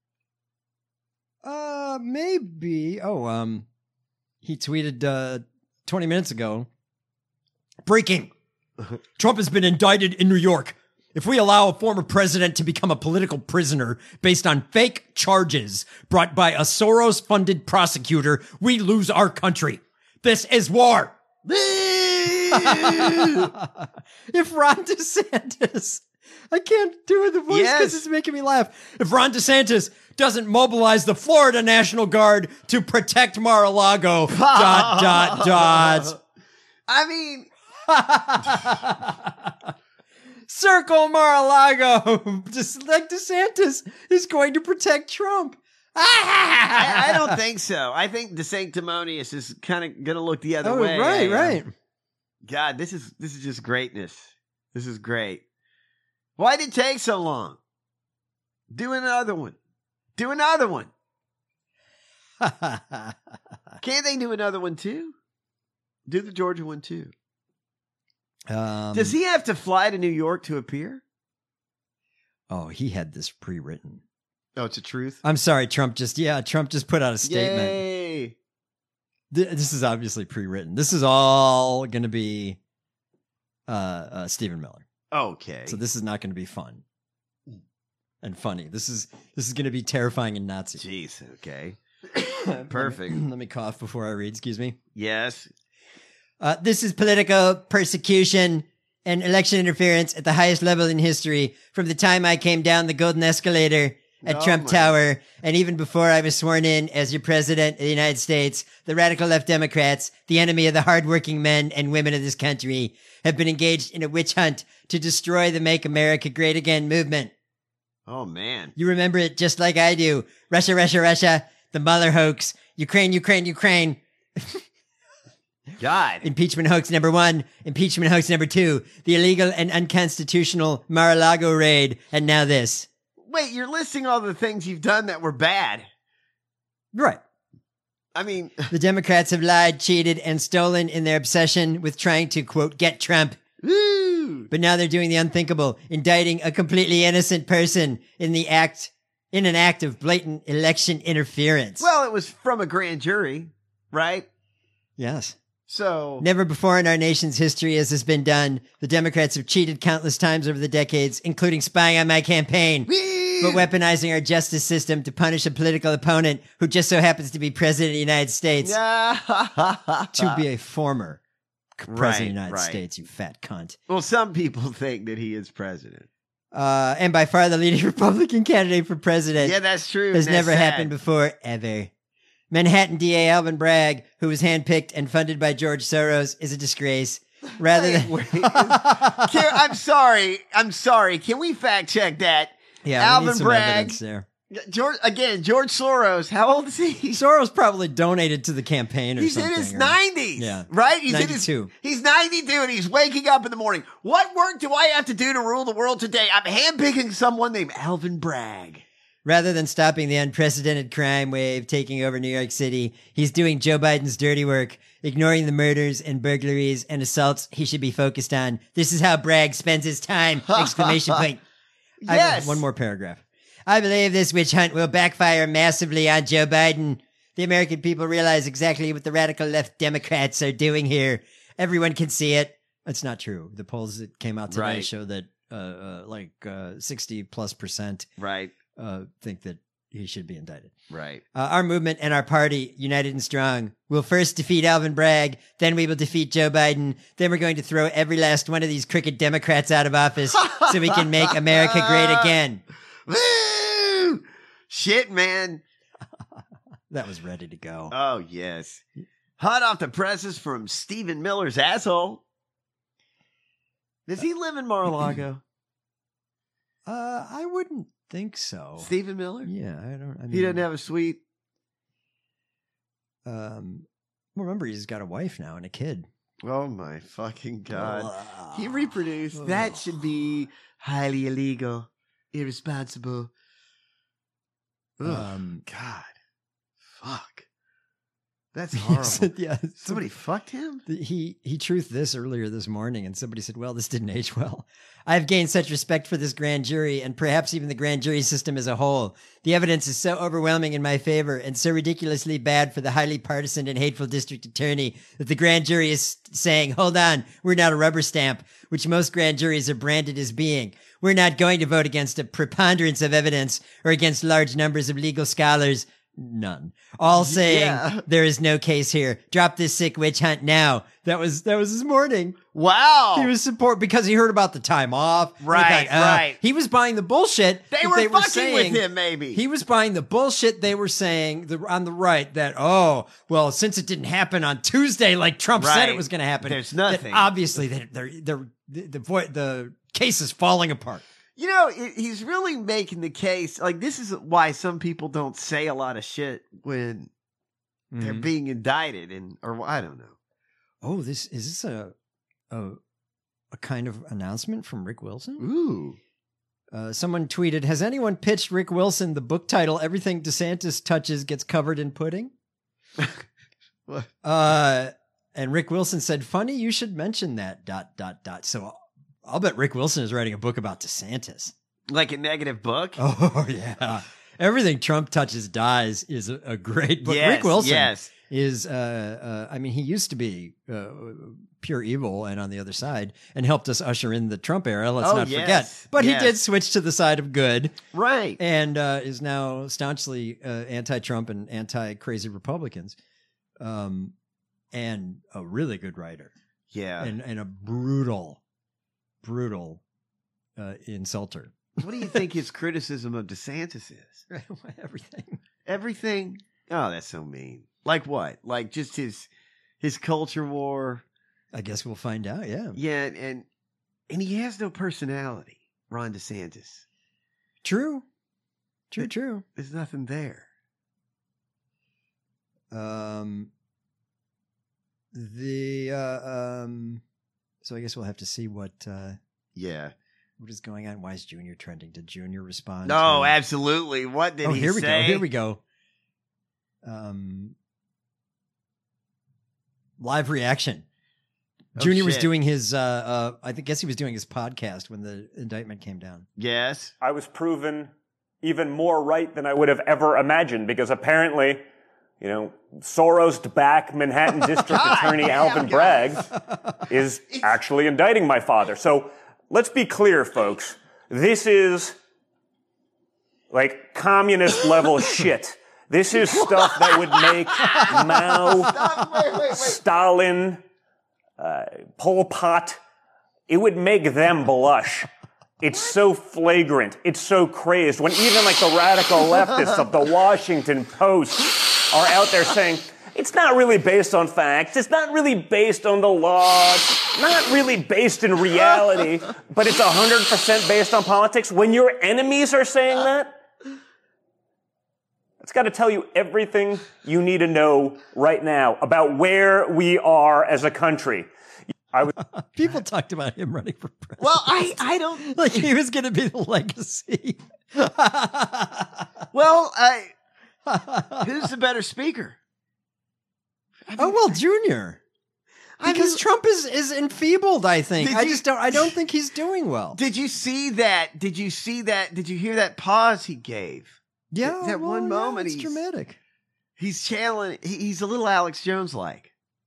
Maybe. He tweeted 20 minutes ago. Breaking. Trump has been indicted in New York. If we allow a former president to become a political prisoner based on fake charges brought by a Soros-funded prosecutor, we lose our country. This is war. If Ron DeSantis, I can't do the voice because it's making me laugh. If Ron DeSantis doesn't mobilize the Florida National Guard to protect Mar-a-Lago, ... I mean, circle Mar-a-Lago, just like DeSantis is going to protect Trump. I don't think so. I think DeSanctimonious is kind of going to look the other way. Right. God, this is just greatness. This is great. Why did it take so long? Do another one. Can't they do another one too? Do the Georgia one too. Does he have to fly to New York to appear? Oh, he had this pre-written. Oh, it's a truth? I'm sorry, Trump just put out a statement. Yay. This is obviously pre-written. This is all going to be Stephen Miller. Okay. So this is not going to be fun and funny. This is going to be terrifying and Nazi. Jeez, okay. Perfect. Let me cough before I read, excuse me. Yes. This is political persecution and election interference at the highest level in history from the time I came down the golden escalator at Oh, Trump my. Tower. And even before I was sworn in as your president of the United States, the radical left Democrats, the enemy of the hardworking men and women of this country, have been engaged in a witch hunt to destroy the Make America Great Again movement. Oh, man. You remember it just like I do. Russia, Russia, Russia, the Mueller hoax, Ukraine, Ukraine, Ukraine. God. Impeachment hoax number 1, impeachment hoax number 2, the illegal and unconstitutional Mar-a-Lago raid, and now this. Wait, you're listing all the things you've done that were bad. Right. I mean, The Democrats have lied, cheated, and stolen in their obsession with trying to, quote, get Trump. woo. But now they're doing the unthinkable, indicting a completely innocent person in an act of blatant election interference. Well, it was from a grand jury, right? Yes. So Never before in our nation's history has this been done. The Democrats have cheated countless times over the decades, including spying on my campaign, but weaponizing our justice system to punish a political opponent who just so happens to be president of the United States. To be a former president of the United States, you fat cunt. Well, some people think that he is president. And by far the leading Republican candidate for president. Yeah, that's true. Has That's never sad. happened before, ever. Manhattan DA Alvin Bragg, who was handpicked and funded by George Soros, is a disgrace. Rather than I'm sorry. Can we fact check that? yeah, we Alvin need some Bragg. evidence there. George Soros. How old is he? Soros probably donated to the campaign or He's something. in his or- 90s. Yeah. Right? 92. He's 92 and he's waking up in the morning. What work do I have to do to rule the world today? I'm handpicking someone named Alvin Bragg. Rather than stopping the unprecedented crime wave taking over New York City, he's doing Joe Biden's dirty work, ignoring the murders and burglaries and assaults he should be focused on. This is how Bragg spends his time! Exclamation point. I have Yes. one more paragraph. I believe this witch hunt will backfire massively on Joe Biden. The American people realize exactly what the radical left Democrats are doing here. Everyone can see it. That's not true. The polls that came out today Right. show that 60+% Right. think that he should be indicted. Right. Our movement and our party, united and strong, will first defeat Alvin Bragg, then we will defeat Joe Biden, then we're going to throw every last one of these crooked Democrats out of office so we can make America great again. Woo! Shit, man. That was ready to go. Oh, yes. Hot off the presses from Stephen Miller's asshole. Does he live in Mar-a-Lago? I wouldn't think so. Stephen Miller? Yeah, I mean, He doesn't have a suite. Well, remember, he's got a wife now and a kid. Oh, my fucking God. He reproduced. That should be highly illegal, irresponsible. Ugh, God. Fuck. That's horrible. Yeah, Somebody fucked him? He truthed this earlier this morning, and somebody said, well, this didn't age well. I've gained such respect for this grand jury, and perhaps even the grand jury system as a whole. The evidence is so overwhelming in my favor, and so ridiculously bad for the highly partisan and hateful district attorney, that the grand jury is saying, hold on, we're not a rubber stamp, which most grand juries are branded as being. We're not going to vote against a preponderance of evidence or against large numbers of legal scholars. None. All saying there is no case here. Drop this sick witch hunt now. That was this morning. Wow. He was because he heard about the time off. Right, He thought, right. He was buying the bullshit. They that were fucking saying, with him, maybe. He was buying the bullshit they were saying on the right that, since it didn't happen on Tuesday like Trump said it was going to happen. There's nothing. That obviously, the case is falling apart. You know, he's really making the case. Like, this is why some people don't say a lot of shit when they're being indicted, or I don't know. Oh, is this a kind of announcement from Rick Wilson? Ooh. Someone tweeted, has anyone pitched Rick Wilson the book title, Everything DeSantis Touches Gets Covered in Pudding? What? And Rick Wilson said, funny, you should mention that, ... So I'll bet Rick Wilson is writing a book about DeSantis. Like a negative book? Oh, yeah. Everything Trump touches dies is a great book. Yes, Rick Wilson yes. is, he used to be pure evil and on the other side and helped us usher in the Trump era. Let's not forget. But he did switch to the side of good. Right. And is now staunchly anti-Trump and anti-crazy Republicans. And a really good writer. Yeah. And a brutal insulter. What do you think his criticism of DeSantis is? Everything. Everything? Oh, that's so mean. Like what? Like just his culture war? I guess we'll find out, yeah. Yeah, and he has no personality, Ron DeSantis. True. True. There's nothing there. So I guess we'll have to see what Yeah. what is going on. Why is Junior trending? Did Junior respond? No, absolutely. What did he here we say? go. Here we go. Live reaction. Junior was doing his guess he was doing his podcast when the indictment came down. Yes. I was proven even more right than I would have ever imagined because apparently, Soros-backed Manhattan District Attorney Alvin Bragg is actually indicting my father. So let's be clear, folks. This is like communist level shit. This is stuff that would make Mao, Stalin, Pol Pot, it would make them blush. It's so flagrant. It's so crazed. When even like the radical leftists of the Washington Post are out there saying, it's not really based on facts. It's not really based on the law. It's not really based in reality, but it's 100% based on politics. When your enemies are saying that, it's got to tell you everything you need to know right now about where we are as a country. People talked about him running for president. Well, I don't like he was going to be the legacy. Well, who's the better speaker? Junior. Because Trump is enfeebled, I think. I don't think he's doing well. Did you see that? Did you hear that pause he gave? Yeah. That one moment. It's dramatic. He's channeling, he's a little Alex Jones-like.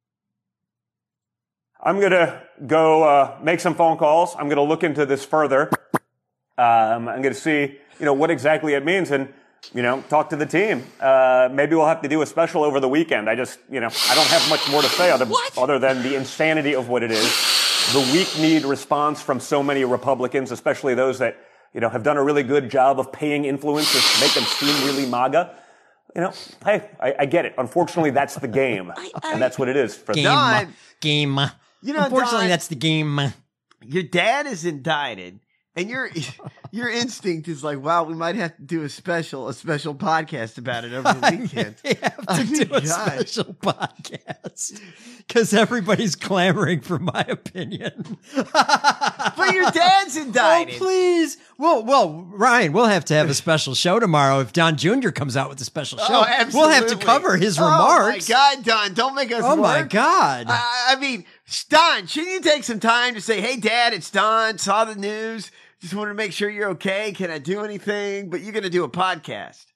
I'm going to go make some phone calls. I'm going to look into this further. I'm going to see, what exactly it means and, talk to the team. Maybe we'll have to do a special over the weekend. I just, I don't have much more to say other than the insanity of what it is. The weak-kneed response from so many Republicans, especially those that, have done a really good job of paying influencers to make them seem really MAGA. Hey, I get it. Unfortunately, that's the game. And that's what it is. For Game. Unfortunately, that's the game. Your dad is indicted, and your instinct is like, wow, we might have to do a special podcast about it over the weekend. We have to do a special podcast because everybody's clamoring for my opinion. But your dad's indicted. Oh, please. Well, Ryan, we'll have to have a special show tomorrow if Don Jr. comes out with a special show. Oh, absolutely. We'll have to cover his remarks. Oh, my God, Don, don't make us work. Oh, my God. I mean, Don, shouldn't you take some time to say, hey, Dad, it's Don, saw the news, just wanted to make sure you're okay. Can I do anything? But you're going to do a podcast.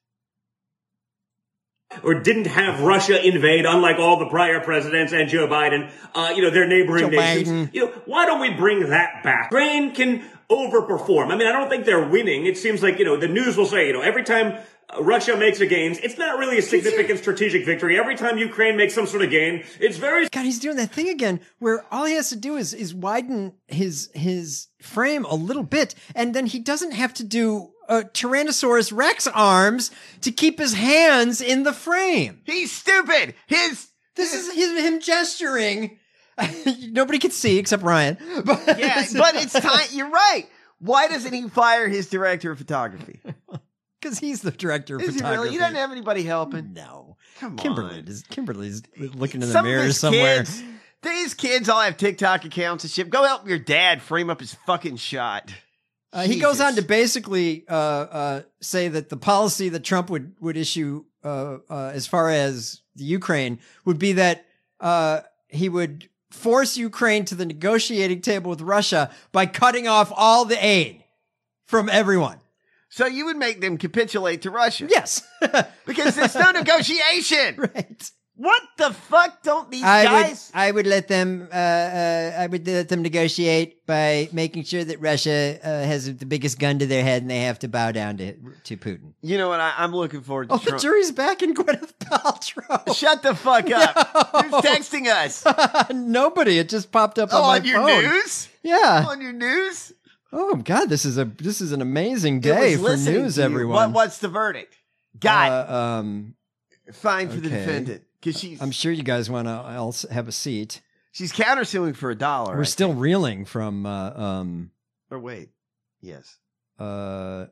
Or didn't have Russia invade, unlike all the prior presidents and Joe Biden, their neighboring nations. Why don't we bring that back? Ukraine can overperform. I mean, I don't think they're winning. It seems like, the news will say, every time Russia makes a gain, it's not really a significant strategic victory. Every time Ukraine makes some sort of gain, it's very... God, he's doing that thing again where all he has to do is widen his frame a little bit, and then he doesn't have to do Tyrannosaurus Rex arms to keep his hands in the frame. He's stupid. This is him gesturing. Nobody can see except Ryan. But it's time. You're right. Why doesn't he fire his director of photography? Because he's the director of photography. Is he really? He doesn't have anybody helping? No. Come on. Kimberly's looking in the Some mirror of his somewhere. These kids all have TikTok accounts and shit. Go help your dad frame up his fucking shot. He goes on to basically say that the policy that Trump would issue as far as the Ukraine would be that he would force Ukraine to the negotiating table with Russia by cutting off all the aid from everyone. So you would make them capitulate to Russia? Yes. Because there's no negotiation. Right. What the fuck don't these guys? I would let them negotiate by making sure that Russia has the biggest gun to their head and they have to bow down to Putin. You know what? I'm looking forward to Trump. The jury's back in Gwyneth Paltrow. Shut the fuck up. No. Who's texting us? Nobody. It just popped up on my your phone. News? Yeah. On your news? Oh God, this is an amazing day for news, everyone. What's the verdict? Fine for the defendant because I'm sure you guys want to have a seat. She's countersuing for $1. We're still reeling from. Or wait, yes. The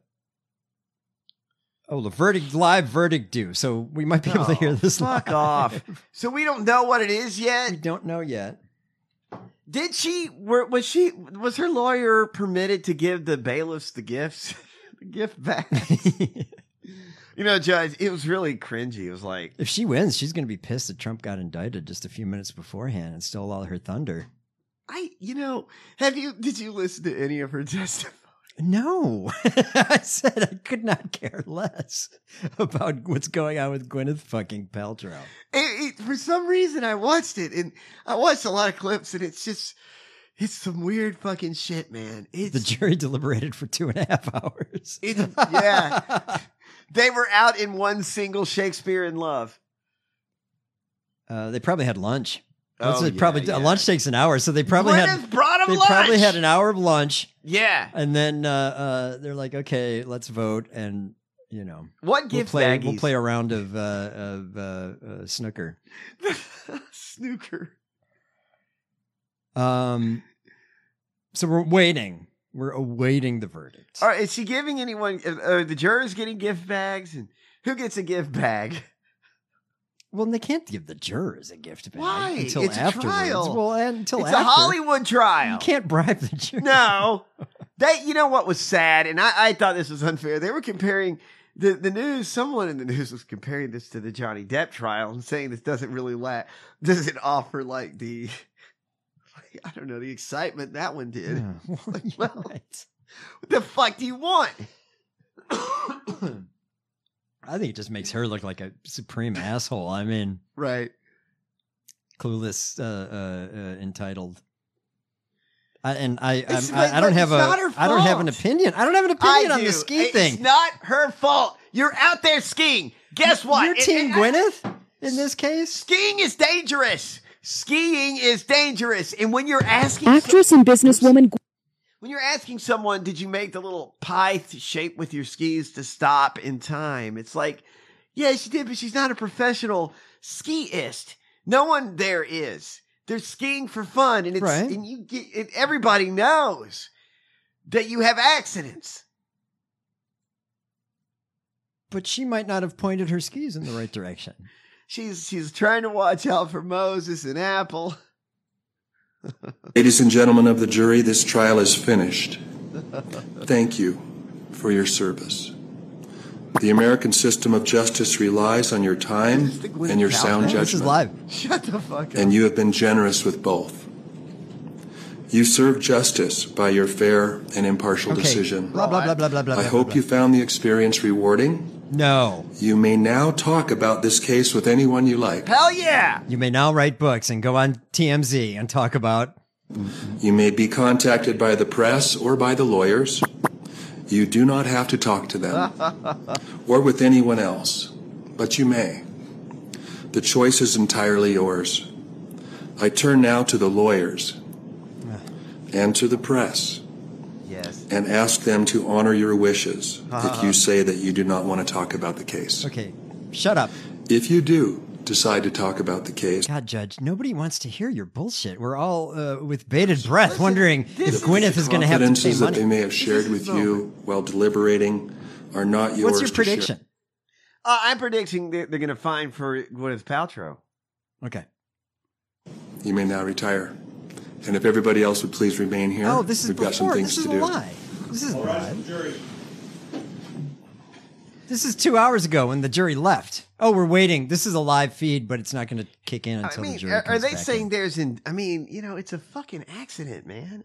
live verdict due. So we might be able to hear this. Fuck off. So we don't know what it is yet. We don't know yet. Did was her lawyer permitted to give the bailiffs the gifts, the gift back? Judge, it was really cringy. It was like, if she wins, she's going to be pissed that Trump got indicted just a few minutes beforehand and stole all her thunder. Did you listen to any of her testimony? No. I said I could not care less about what's going on with Gwyneth fucking Paltrow. For some reason, I watched it, and I watched a lot of clips, and it's some weird fucking shit, man. The jury deliberated for 2.5 hours. Yeah. They were out in one single Shakespeare in Love. They probably had lunch. A lunch takes an hour, so they probably brought lunch. Probably had an hour of lunch. Yeah, and then they're like, "Okay, let's vote," and what gift baggies? We'll play a round of snooker. Snooker. So we're waiting. We're awaiting the verdict. All right, is she giving anyone? Are the jurors getting gift bags, and who gets a gift bag? Well, they can't give the jurors a gift bag. Why? Until it's afterwards. A trial. Well, until it's after. a Hollywood trial. You can't bribe the jury. No. You know what was sad, and I thought this was unfair. They were comparing the news. Someone in the news was comparing this to the Johnny Depp trial and saying this doesn't really doesn't offer the excitement that one did. What the fuck do you want? I think it just makes her look like a supreme asshole. I mean, right? Clueless, entitled. I don't have an opinion. I don't have an opinion on the ski thing. It's not her fault. You're out there skiing. Guess what? You're Team Gwyneth in this case. Skiing is dangerous. Skiing is dangerous. And when you're asking actress and businesswoman. When you're asking someone, did you make the little pie shape with your skis to stop in time? It's like, yeah, she did, but she's not a professional skiist. No one there is. They're skiing for fun, and everybody knows that you have accidents. But she might not have pointed her skis in the right direction. She's trying to watch out for Moses and Apple. Ladies and gentlemen of the jury, this trial is finished. Thank you for your service. The American system of justice relies on your time and your sound judgment. This is live. Shut the fuck up. And you have been generous with both. You served justice by your fair and impartial decision. Blah, blah, blah, blah, blah, blah. I hope you found the experience rewarding. No. You may now talk about this case with anyone you like. Hell yeah! You may now write books and go on TMZ and talk about... You may be contacted by the press or by the lawyers. You do not have to talk to them or with anyone else, but you may. The choice is entirely yours. I turn now to the lawyers and to the press. Yes. And ask them to honor your wishes if you say that you do not want to talk about the case. Okay, shut up. If you do decide to talk about the case. God, Judge, nobody wants to hear your bullshit. We're all with bated breath wondering if Gwyneth is going to have to pay Confidences money. that they may have shared with you while deliberating are not yours. What's your prediction? I'm predicting they're going to fine for Gwyneth Paltrow. Okay. You may now retire. And if everybody else would please remain here. Oh, this is we've got some things this is to a do. lie. This is a lie. This is 2 hours ago when the jury left. Oh, we're waiting. This is a live feed, but it's not going to kick in until the jury comes are they back saying in. there's an? I mean, it's a fucking accident, man.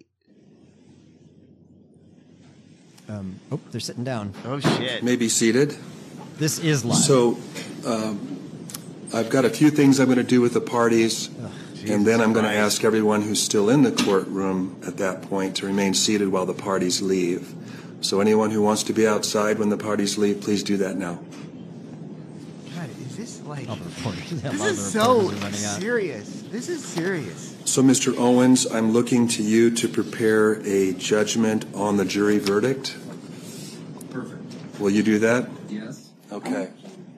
Oh, they're sitting down. Oh shit. May be seated. This is live. So, I've got a few things I'm going to do with the parties. And then I'm going to ask everyone who's still in the courtroom at that point to remain seated while the parties leave. So anyone who wants to be outside when the parties leave, please do that now. God, is this like... All the reporters. This is so serious. This is serious. So, Mr. Owens, I'm looking to you to prepare a judgment on the jury verdict. Perfect. Will you do that? Yes. Okay.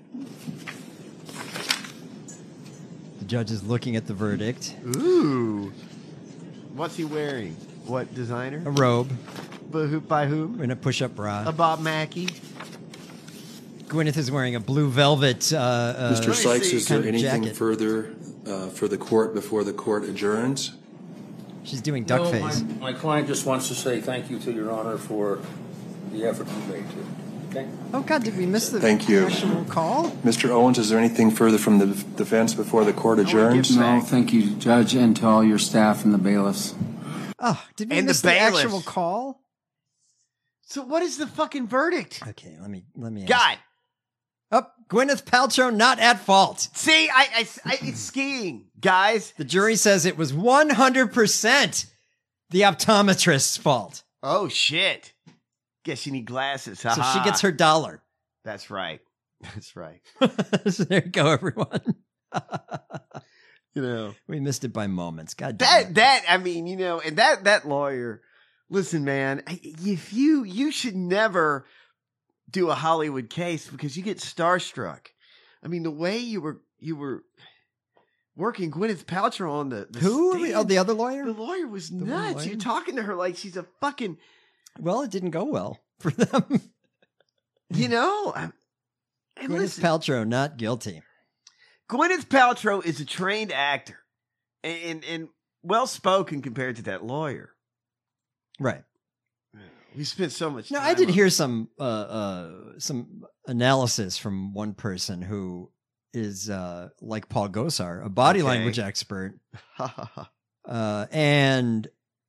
The judge is looking at the verdict. Ooh. What's he wearing? What designer? A robe. By whom? In a push-up bra. A Bob Mackie. Gwyneth is wearing a blue velvet. Mr. Sykes, is there anything jacket. further for the court before the court adjourns? She's doing duck face. My client just wants to say thank you to Your Honor for the effort you made. Okay. Oh God, did we miss the Thank you. actual call? Mr. Owens, is there anything further from the defense before the court adjourns? No, thank you, Judge, and to all your staff and the bailiffs. Oh, did we And miss the the bailiffs. actual call? So what is the fucking verdict? Okay, let me ask. God. Gwyneth Paltrow not at fault. See, it's skiing, guys. The jury says it was 100% the optometrist's fault. Oh shit. Guess you need glasses. So she gets her $1. That's right. That's right. So there you go, everyone. You know, we missed it by moments. God damn it. That I mean, you know, and that lawyer. Listen, man, if you should never do a Hollywood case because you get starstruck. I mean, the way you were working Gwyneth Paltrow on the Who? stand, Oh, the other lawyer? The lawyer was The nuts. lawyer? You're talking to her like she's a fucking. Well, it didn't go well for them. You know, and Gwyneth listen, Paltrow not guilty. Gwyneth Paltrow is a trained actor and well spoken compared to that lawyer. Right. We spent so much No, time I did on hear some analysis from one person who is like Paul Gosar, a body Okay. language expert, and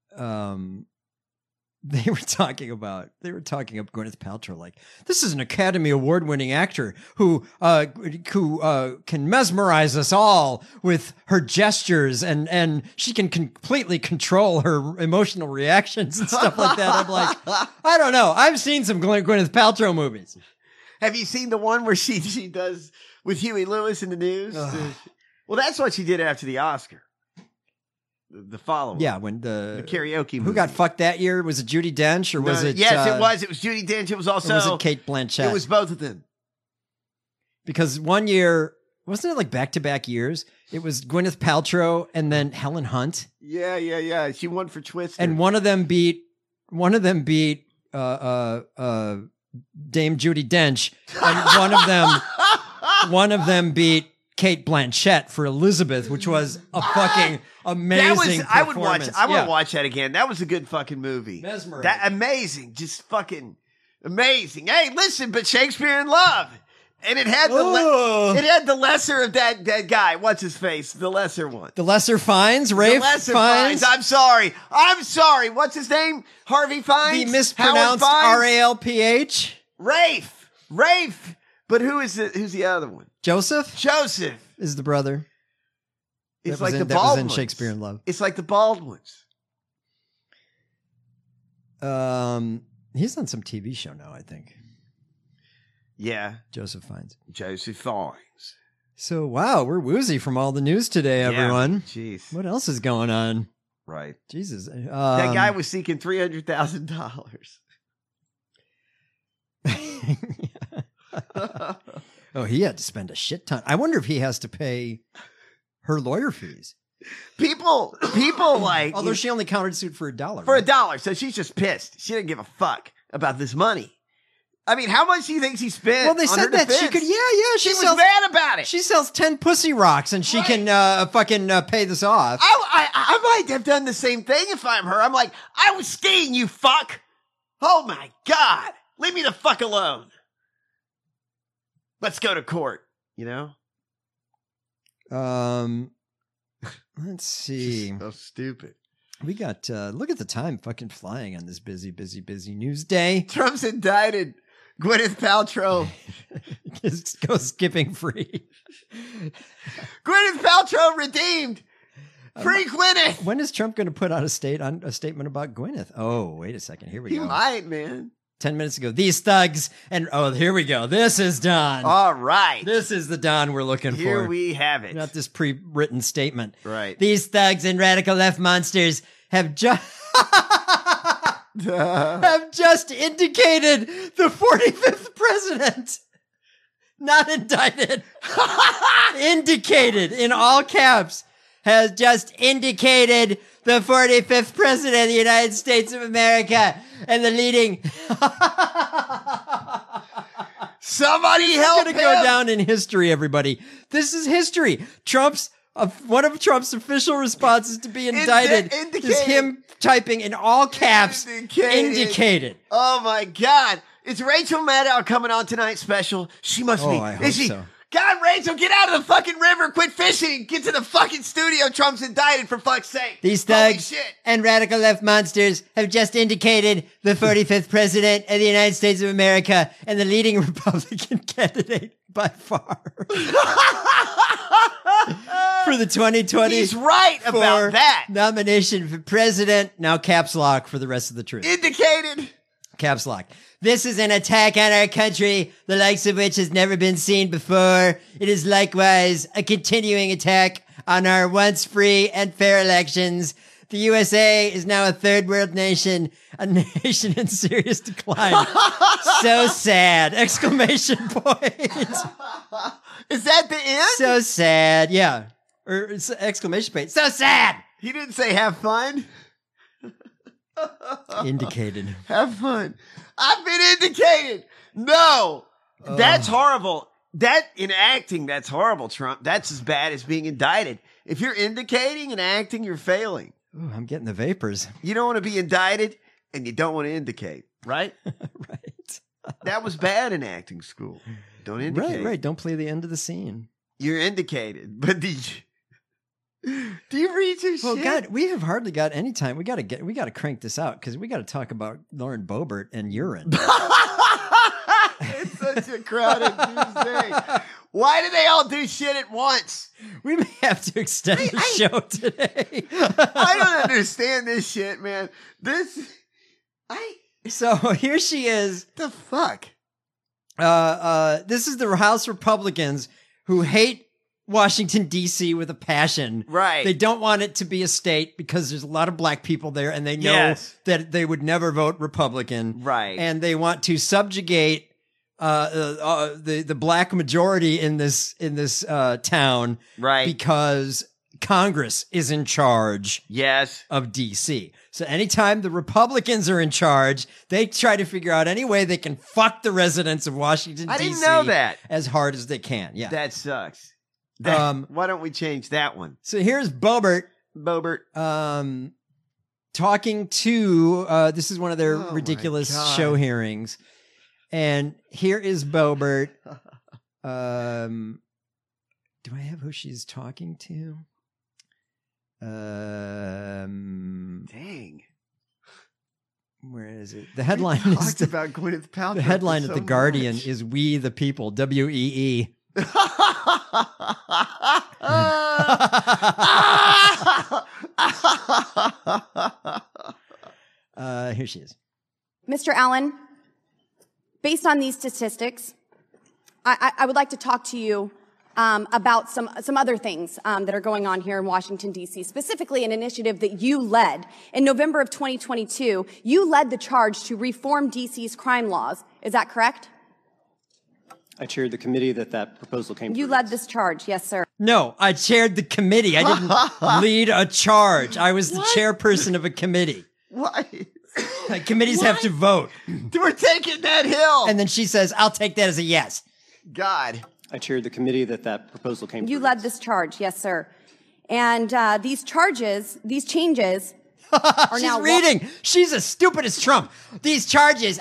they were talking up Gwyneth Paltrow like this is an Academy Award winning actor who can mesmerize us all with her gestures and she can completely control her emotional reactions and stuff like that. I'm like, I don't know. I've seen some Gwyneth Paltrow movies. Have you seen the one where she does with Huey Lewis in the news? Well, that's what she did after the Oscar. The following. Yeah, when the karaoke movie. Who got fucked that year? Was it Judi Dench or was it? Yes, it was. It was Judi Dench. It was also. Or was it Kate Blanchett? It was both of them. Because one year, wasn't it like back-to-back years? It was Gwyneth Paltrow and then Helen Hunt. Yeah. She won for Twister. And one of them beat Dame Judi Dench, and one of them beat Kate Blanchett for Elizabeth, which was a fucking amazing I would performance. watch that again. That was a good fucking movie. Mesmerizing. That amazing. Just fucking amazing. Hey, listen, but Shakespeare in Love. And it had the lesser of that guy. What's his face? The lesser one. The Lesser Fiennes, Rafe The Lesser Fiennes. I'm sorry. What's his name? Harvey Fiennes? The mispronounced Howard Fiennes? RALPH. Rafe. But who's the other one? Joseph is the brother. It's That like was the in- that was in Baldwins. Shakespeare in Love. It's like the Baldwins. He's on some TV show now, I think. Yeah. Joseph Fiennes. So, wow, we're woozy from all the news today, everyone. Jeez. What else is going on? Right. Jesus. That guy was seeking $300,000. Oh, he had to spend a shit ton. I wonder if he has to pay her lawyer fees. People like... Although she only countered suit for $1. For $1. So she's just pissed. She didn't give a fuck about this money. I mean, how much do you think she spent? Well, they on said her that she defense? could. Yeah. She was mad about it. She sells 10 pussy rocks, and she can fucking pay this off. I might have done the same thing if I'm her. I'm like, I was skiing, you fuck. Oh my God. Leave me the fuck alone. Let's go to court, you know? Let's see. So stupid. We got look at the time fucking flying on this busy news day. Trump's indicted. Gwyneth Paltrow Just go skipping free. Gwyneth Paltrow redeemed. Free Gwyneth. When is Trump going to put out a statement about Gwyneth? Oh, wait a second. Here we He go. might, man. 10 minutes ago. These thugs and here we go. This is Don. All right. This is the Don we're looking for. Here we have it. Not this pre-written statement. Right. These thugs and radical left monsters have just indicated the 45th president. Not indicted. Indicated in all caps. Has just indicated the 45th president of the United States of America and the leading. Somebody help him. It's going to go down in history, everybody. This is history. One of Trump's official responses to be indicted is him typing in all caps, indicated. Oh my God. Is Rachel Maddow coming on tonight's special? She must be. I hope Is she? so. God, Rachel, get out of the fucking river. Quit fishing. Get to the fucking studio. Trump's indicted, for fuck's sake. These Holy thugs shit. and radical left monsters have just indicated the 45th president of the United States of America and the leading Republican candidate by far for the 2020. He's right about that. Nomination for president. Now caps lock for the rest of the truth. Indicated. Caps lock. This is an attack on our country, the likes of which has never been seen before. It is likewise a continuing attack on our once free and fair elections. The USA is now a third world nation, a nation in serious decline. So sad! Exclamation point. Is that the end? So sad. Yeah. Or it's exclamation point. So sad! He didn't say have fun. Indicated. Have fun. I've been indicated. No, that's horrible. That in acting, that's horrible, Trump. That's as bad as being indicted. If you're indicating and acting, you're failing. Ooh, I'm getting the vapors. You don't want to be indicted and you don't want to indicate, right? Right. That was bad in acting school. Don't indicate. Right. Don't play the end of the scene. You're indicated. But do you read your shit? Well, God, we have hardly got any time. We got to crank this out because we got to talk about Lauren Boebert and urine. It's such a crowded Tuesday. Why do they all do shit at once? We may have to extend the show today. I don't understand this shit, man. So here she is. The fuck? This is the House Republicans who hate Washington, D.C. with a passion. Right. They don't want it to be a state because there's a lot of black people there and they know that they would never vote Republican. Right. And they want to subjugate the black majority in this town. Right. Because Congress is in charge of D.C. So anytime the Republicans are in charge, they try to figure out any way they can fuck the residents of Washington, D.C. I didn't know that. As hard as they can. Yeah. That sucks. Why don't we change that one? So here's Boebert. Talking to, this is one of their ridiculous show hearings. And here is Boebert. Do I have who she's talking to? Dang. Where is it? The headline is about Gwyneth Paltrow. The headline at The Guardian is "We the People." WEE. Here she is. Mr. Allen, based on these statistics, I would like to talk to you about some other things that are going on here in Washington, D.C., specifically an initiative that you led. In November of 2022, you led the charge to reform D.C.'s crime laws. Is that correct? I chaired the committee that proposal came You led this charge, yes, sir. No, I chaired the committee. I didn't lead a charge. I was the chairperson of a committee. Why? Committees have to vote. We're taking that hill. And then she says, I'll take that as a yes. God. I chaired the committee that proposal came You led this charge, yes, sir. And these changes are She's now reading. She's as stupid as Trump. These changes.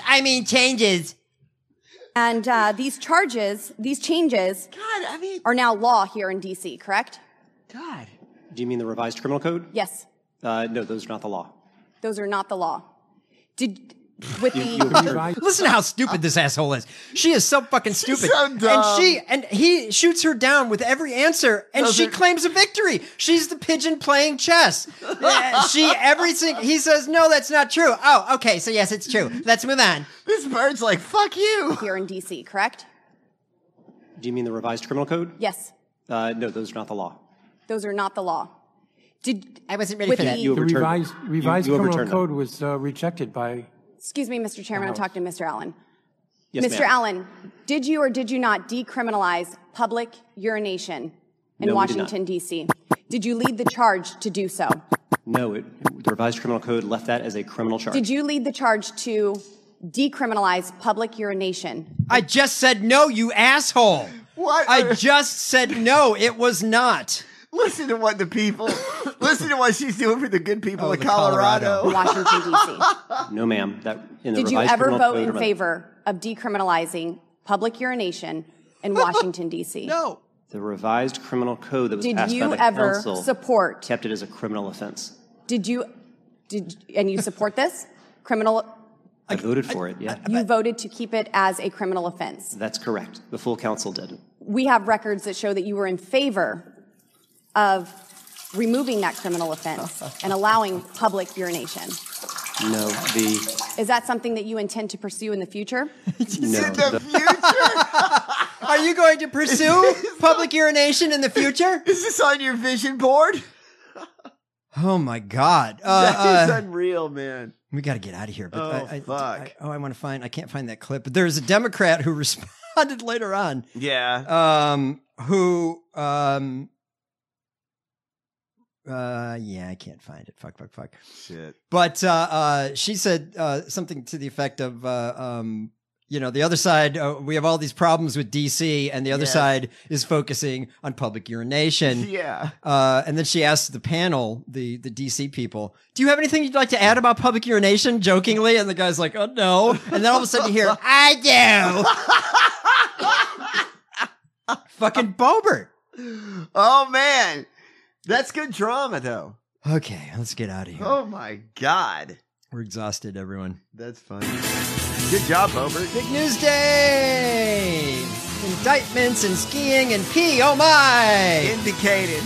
And these changes are now law here in D.C., correct? God. Do you mean the revised criminal code? Yes. No, those are not the law. Those are not the law. Did with the Listen to how stupid this asshole is. She is so fucking stupid. so dumb. And he shoots her down with every answer, and she claims a victory. She's the pigeon playing chess. He says, no, that's not true. Oh, okay, so yes, it's true. Let's move on. This bird's like, fuck you. here in DC, correct? Do you mean the revised criminal code? Yes. No, those are not the law. Those are not the law. I wasn't ready for that. You The overturned revised you criminal overturned code them. was rejected by. Excuse me, Mr. Chairman, I'm talking to Mr. Allen. Yes, Mr. ma'am. Allen, did you or did you not decriminalize public urination in No, we did not. Washington, D.C.? Did you lead the charge to do so? No, the revised criminal code left that as a criminal charge. Did you lead the charge to decriminalize public urination? I just said no, you asshole. What? I just said no, it was not. Listen to what listen to what she's doing for the good people of the Colorado. Washington, D.C. No, ma'am. In the Did you revised ever criminal vote code in favor of decriminalizing public urination in Washington, D.C.? No. The revised criminal code that was Did passed you by the ever council support? kept it as a criminal offense. And you support this? I voted for it, yeah. You voted to keep it as a criminal offense. That's correct. The full council did. We have records that show that you were in favor of removing that criminal offense and allowing public urination. No, Is that something that you intend to pursue in the future? Are you going to pursue public urination in the future? Is this on your vision board? Oh my God. That is unreal, man. We got to get out of here. But fuck. I can't find that clip. But there's a Democrat who responded later on. Yeah. I can't find it. Fuck. Shit. But she said something to the effect of, the other side, we have all these problems with DC, and the other Yes. side is focusing on public urination. Yeah. And then she asked the panel, the DC people, do you have anything you'd like to add about public urination, jokingly? And the guy's like, oh, no. And then all of a sudden you hear, I do. Fucking Boebert. Oh, man. That's good drama, though. Okay, let's get out of here. Oh, my God. We're exhausted, everyone. That's funny. Good job, Boebert. Big news day! Indictments and skiing and pee, oh my! Indicated.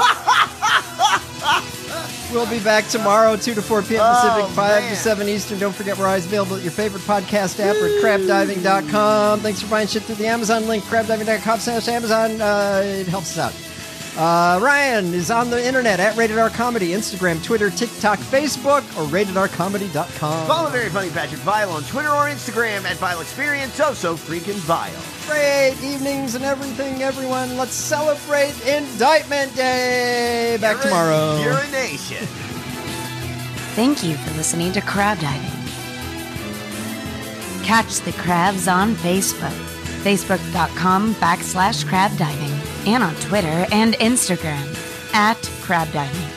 We'll be back tomorrow, 2 to 4 p.m. Pacific, 5 man. to 7 Eastern. Don't forget we're always available at your favorite podcast app or at crabdiving.com. Thanks for buying shit through the Amazon link, crabdiving.com/Amazon. It helps us out. Ryan is on the internet at Rated R Comedy, Instagram, Twitter, TikTok, Facebook, or ratedrcomedy.com. Follow Very Funny Patrick Vile on Twitter or Instagram at Vile Experience. So freaking vile. Great evenings and everything, everyone. Let's celebrate Indictment Day. Back tomorrow. Urination. Thank you for listening to Crab Diving. Catch the crabs on Facebook, facebook.com/crabdiving, and on Twitter and Instagram @crabdiving.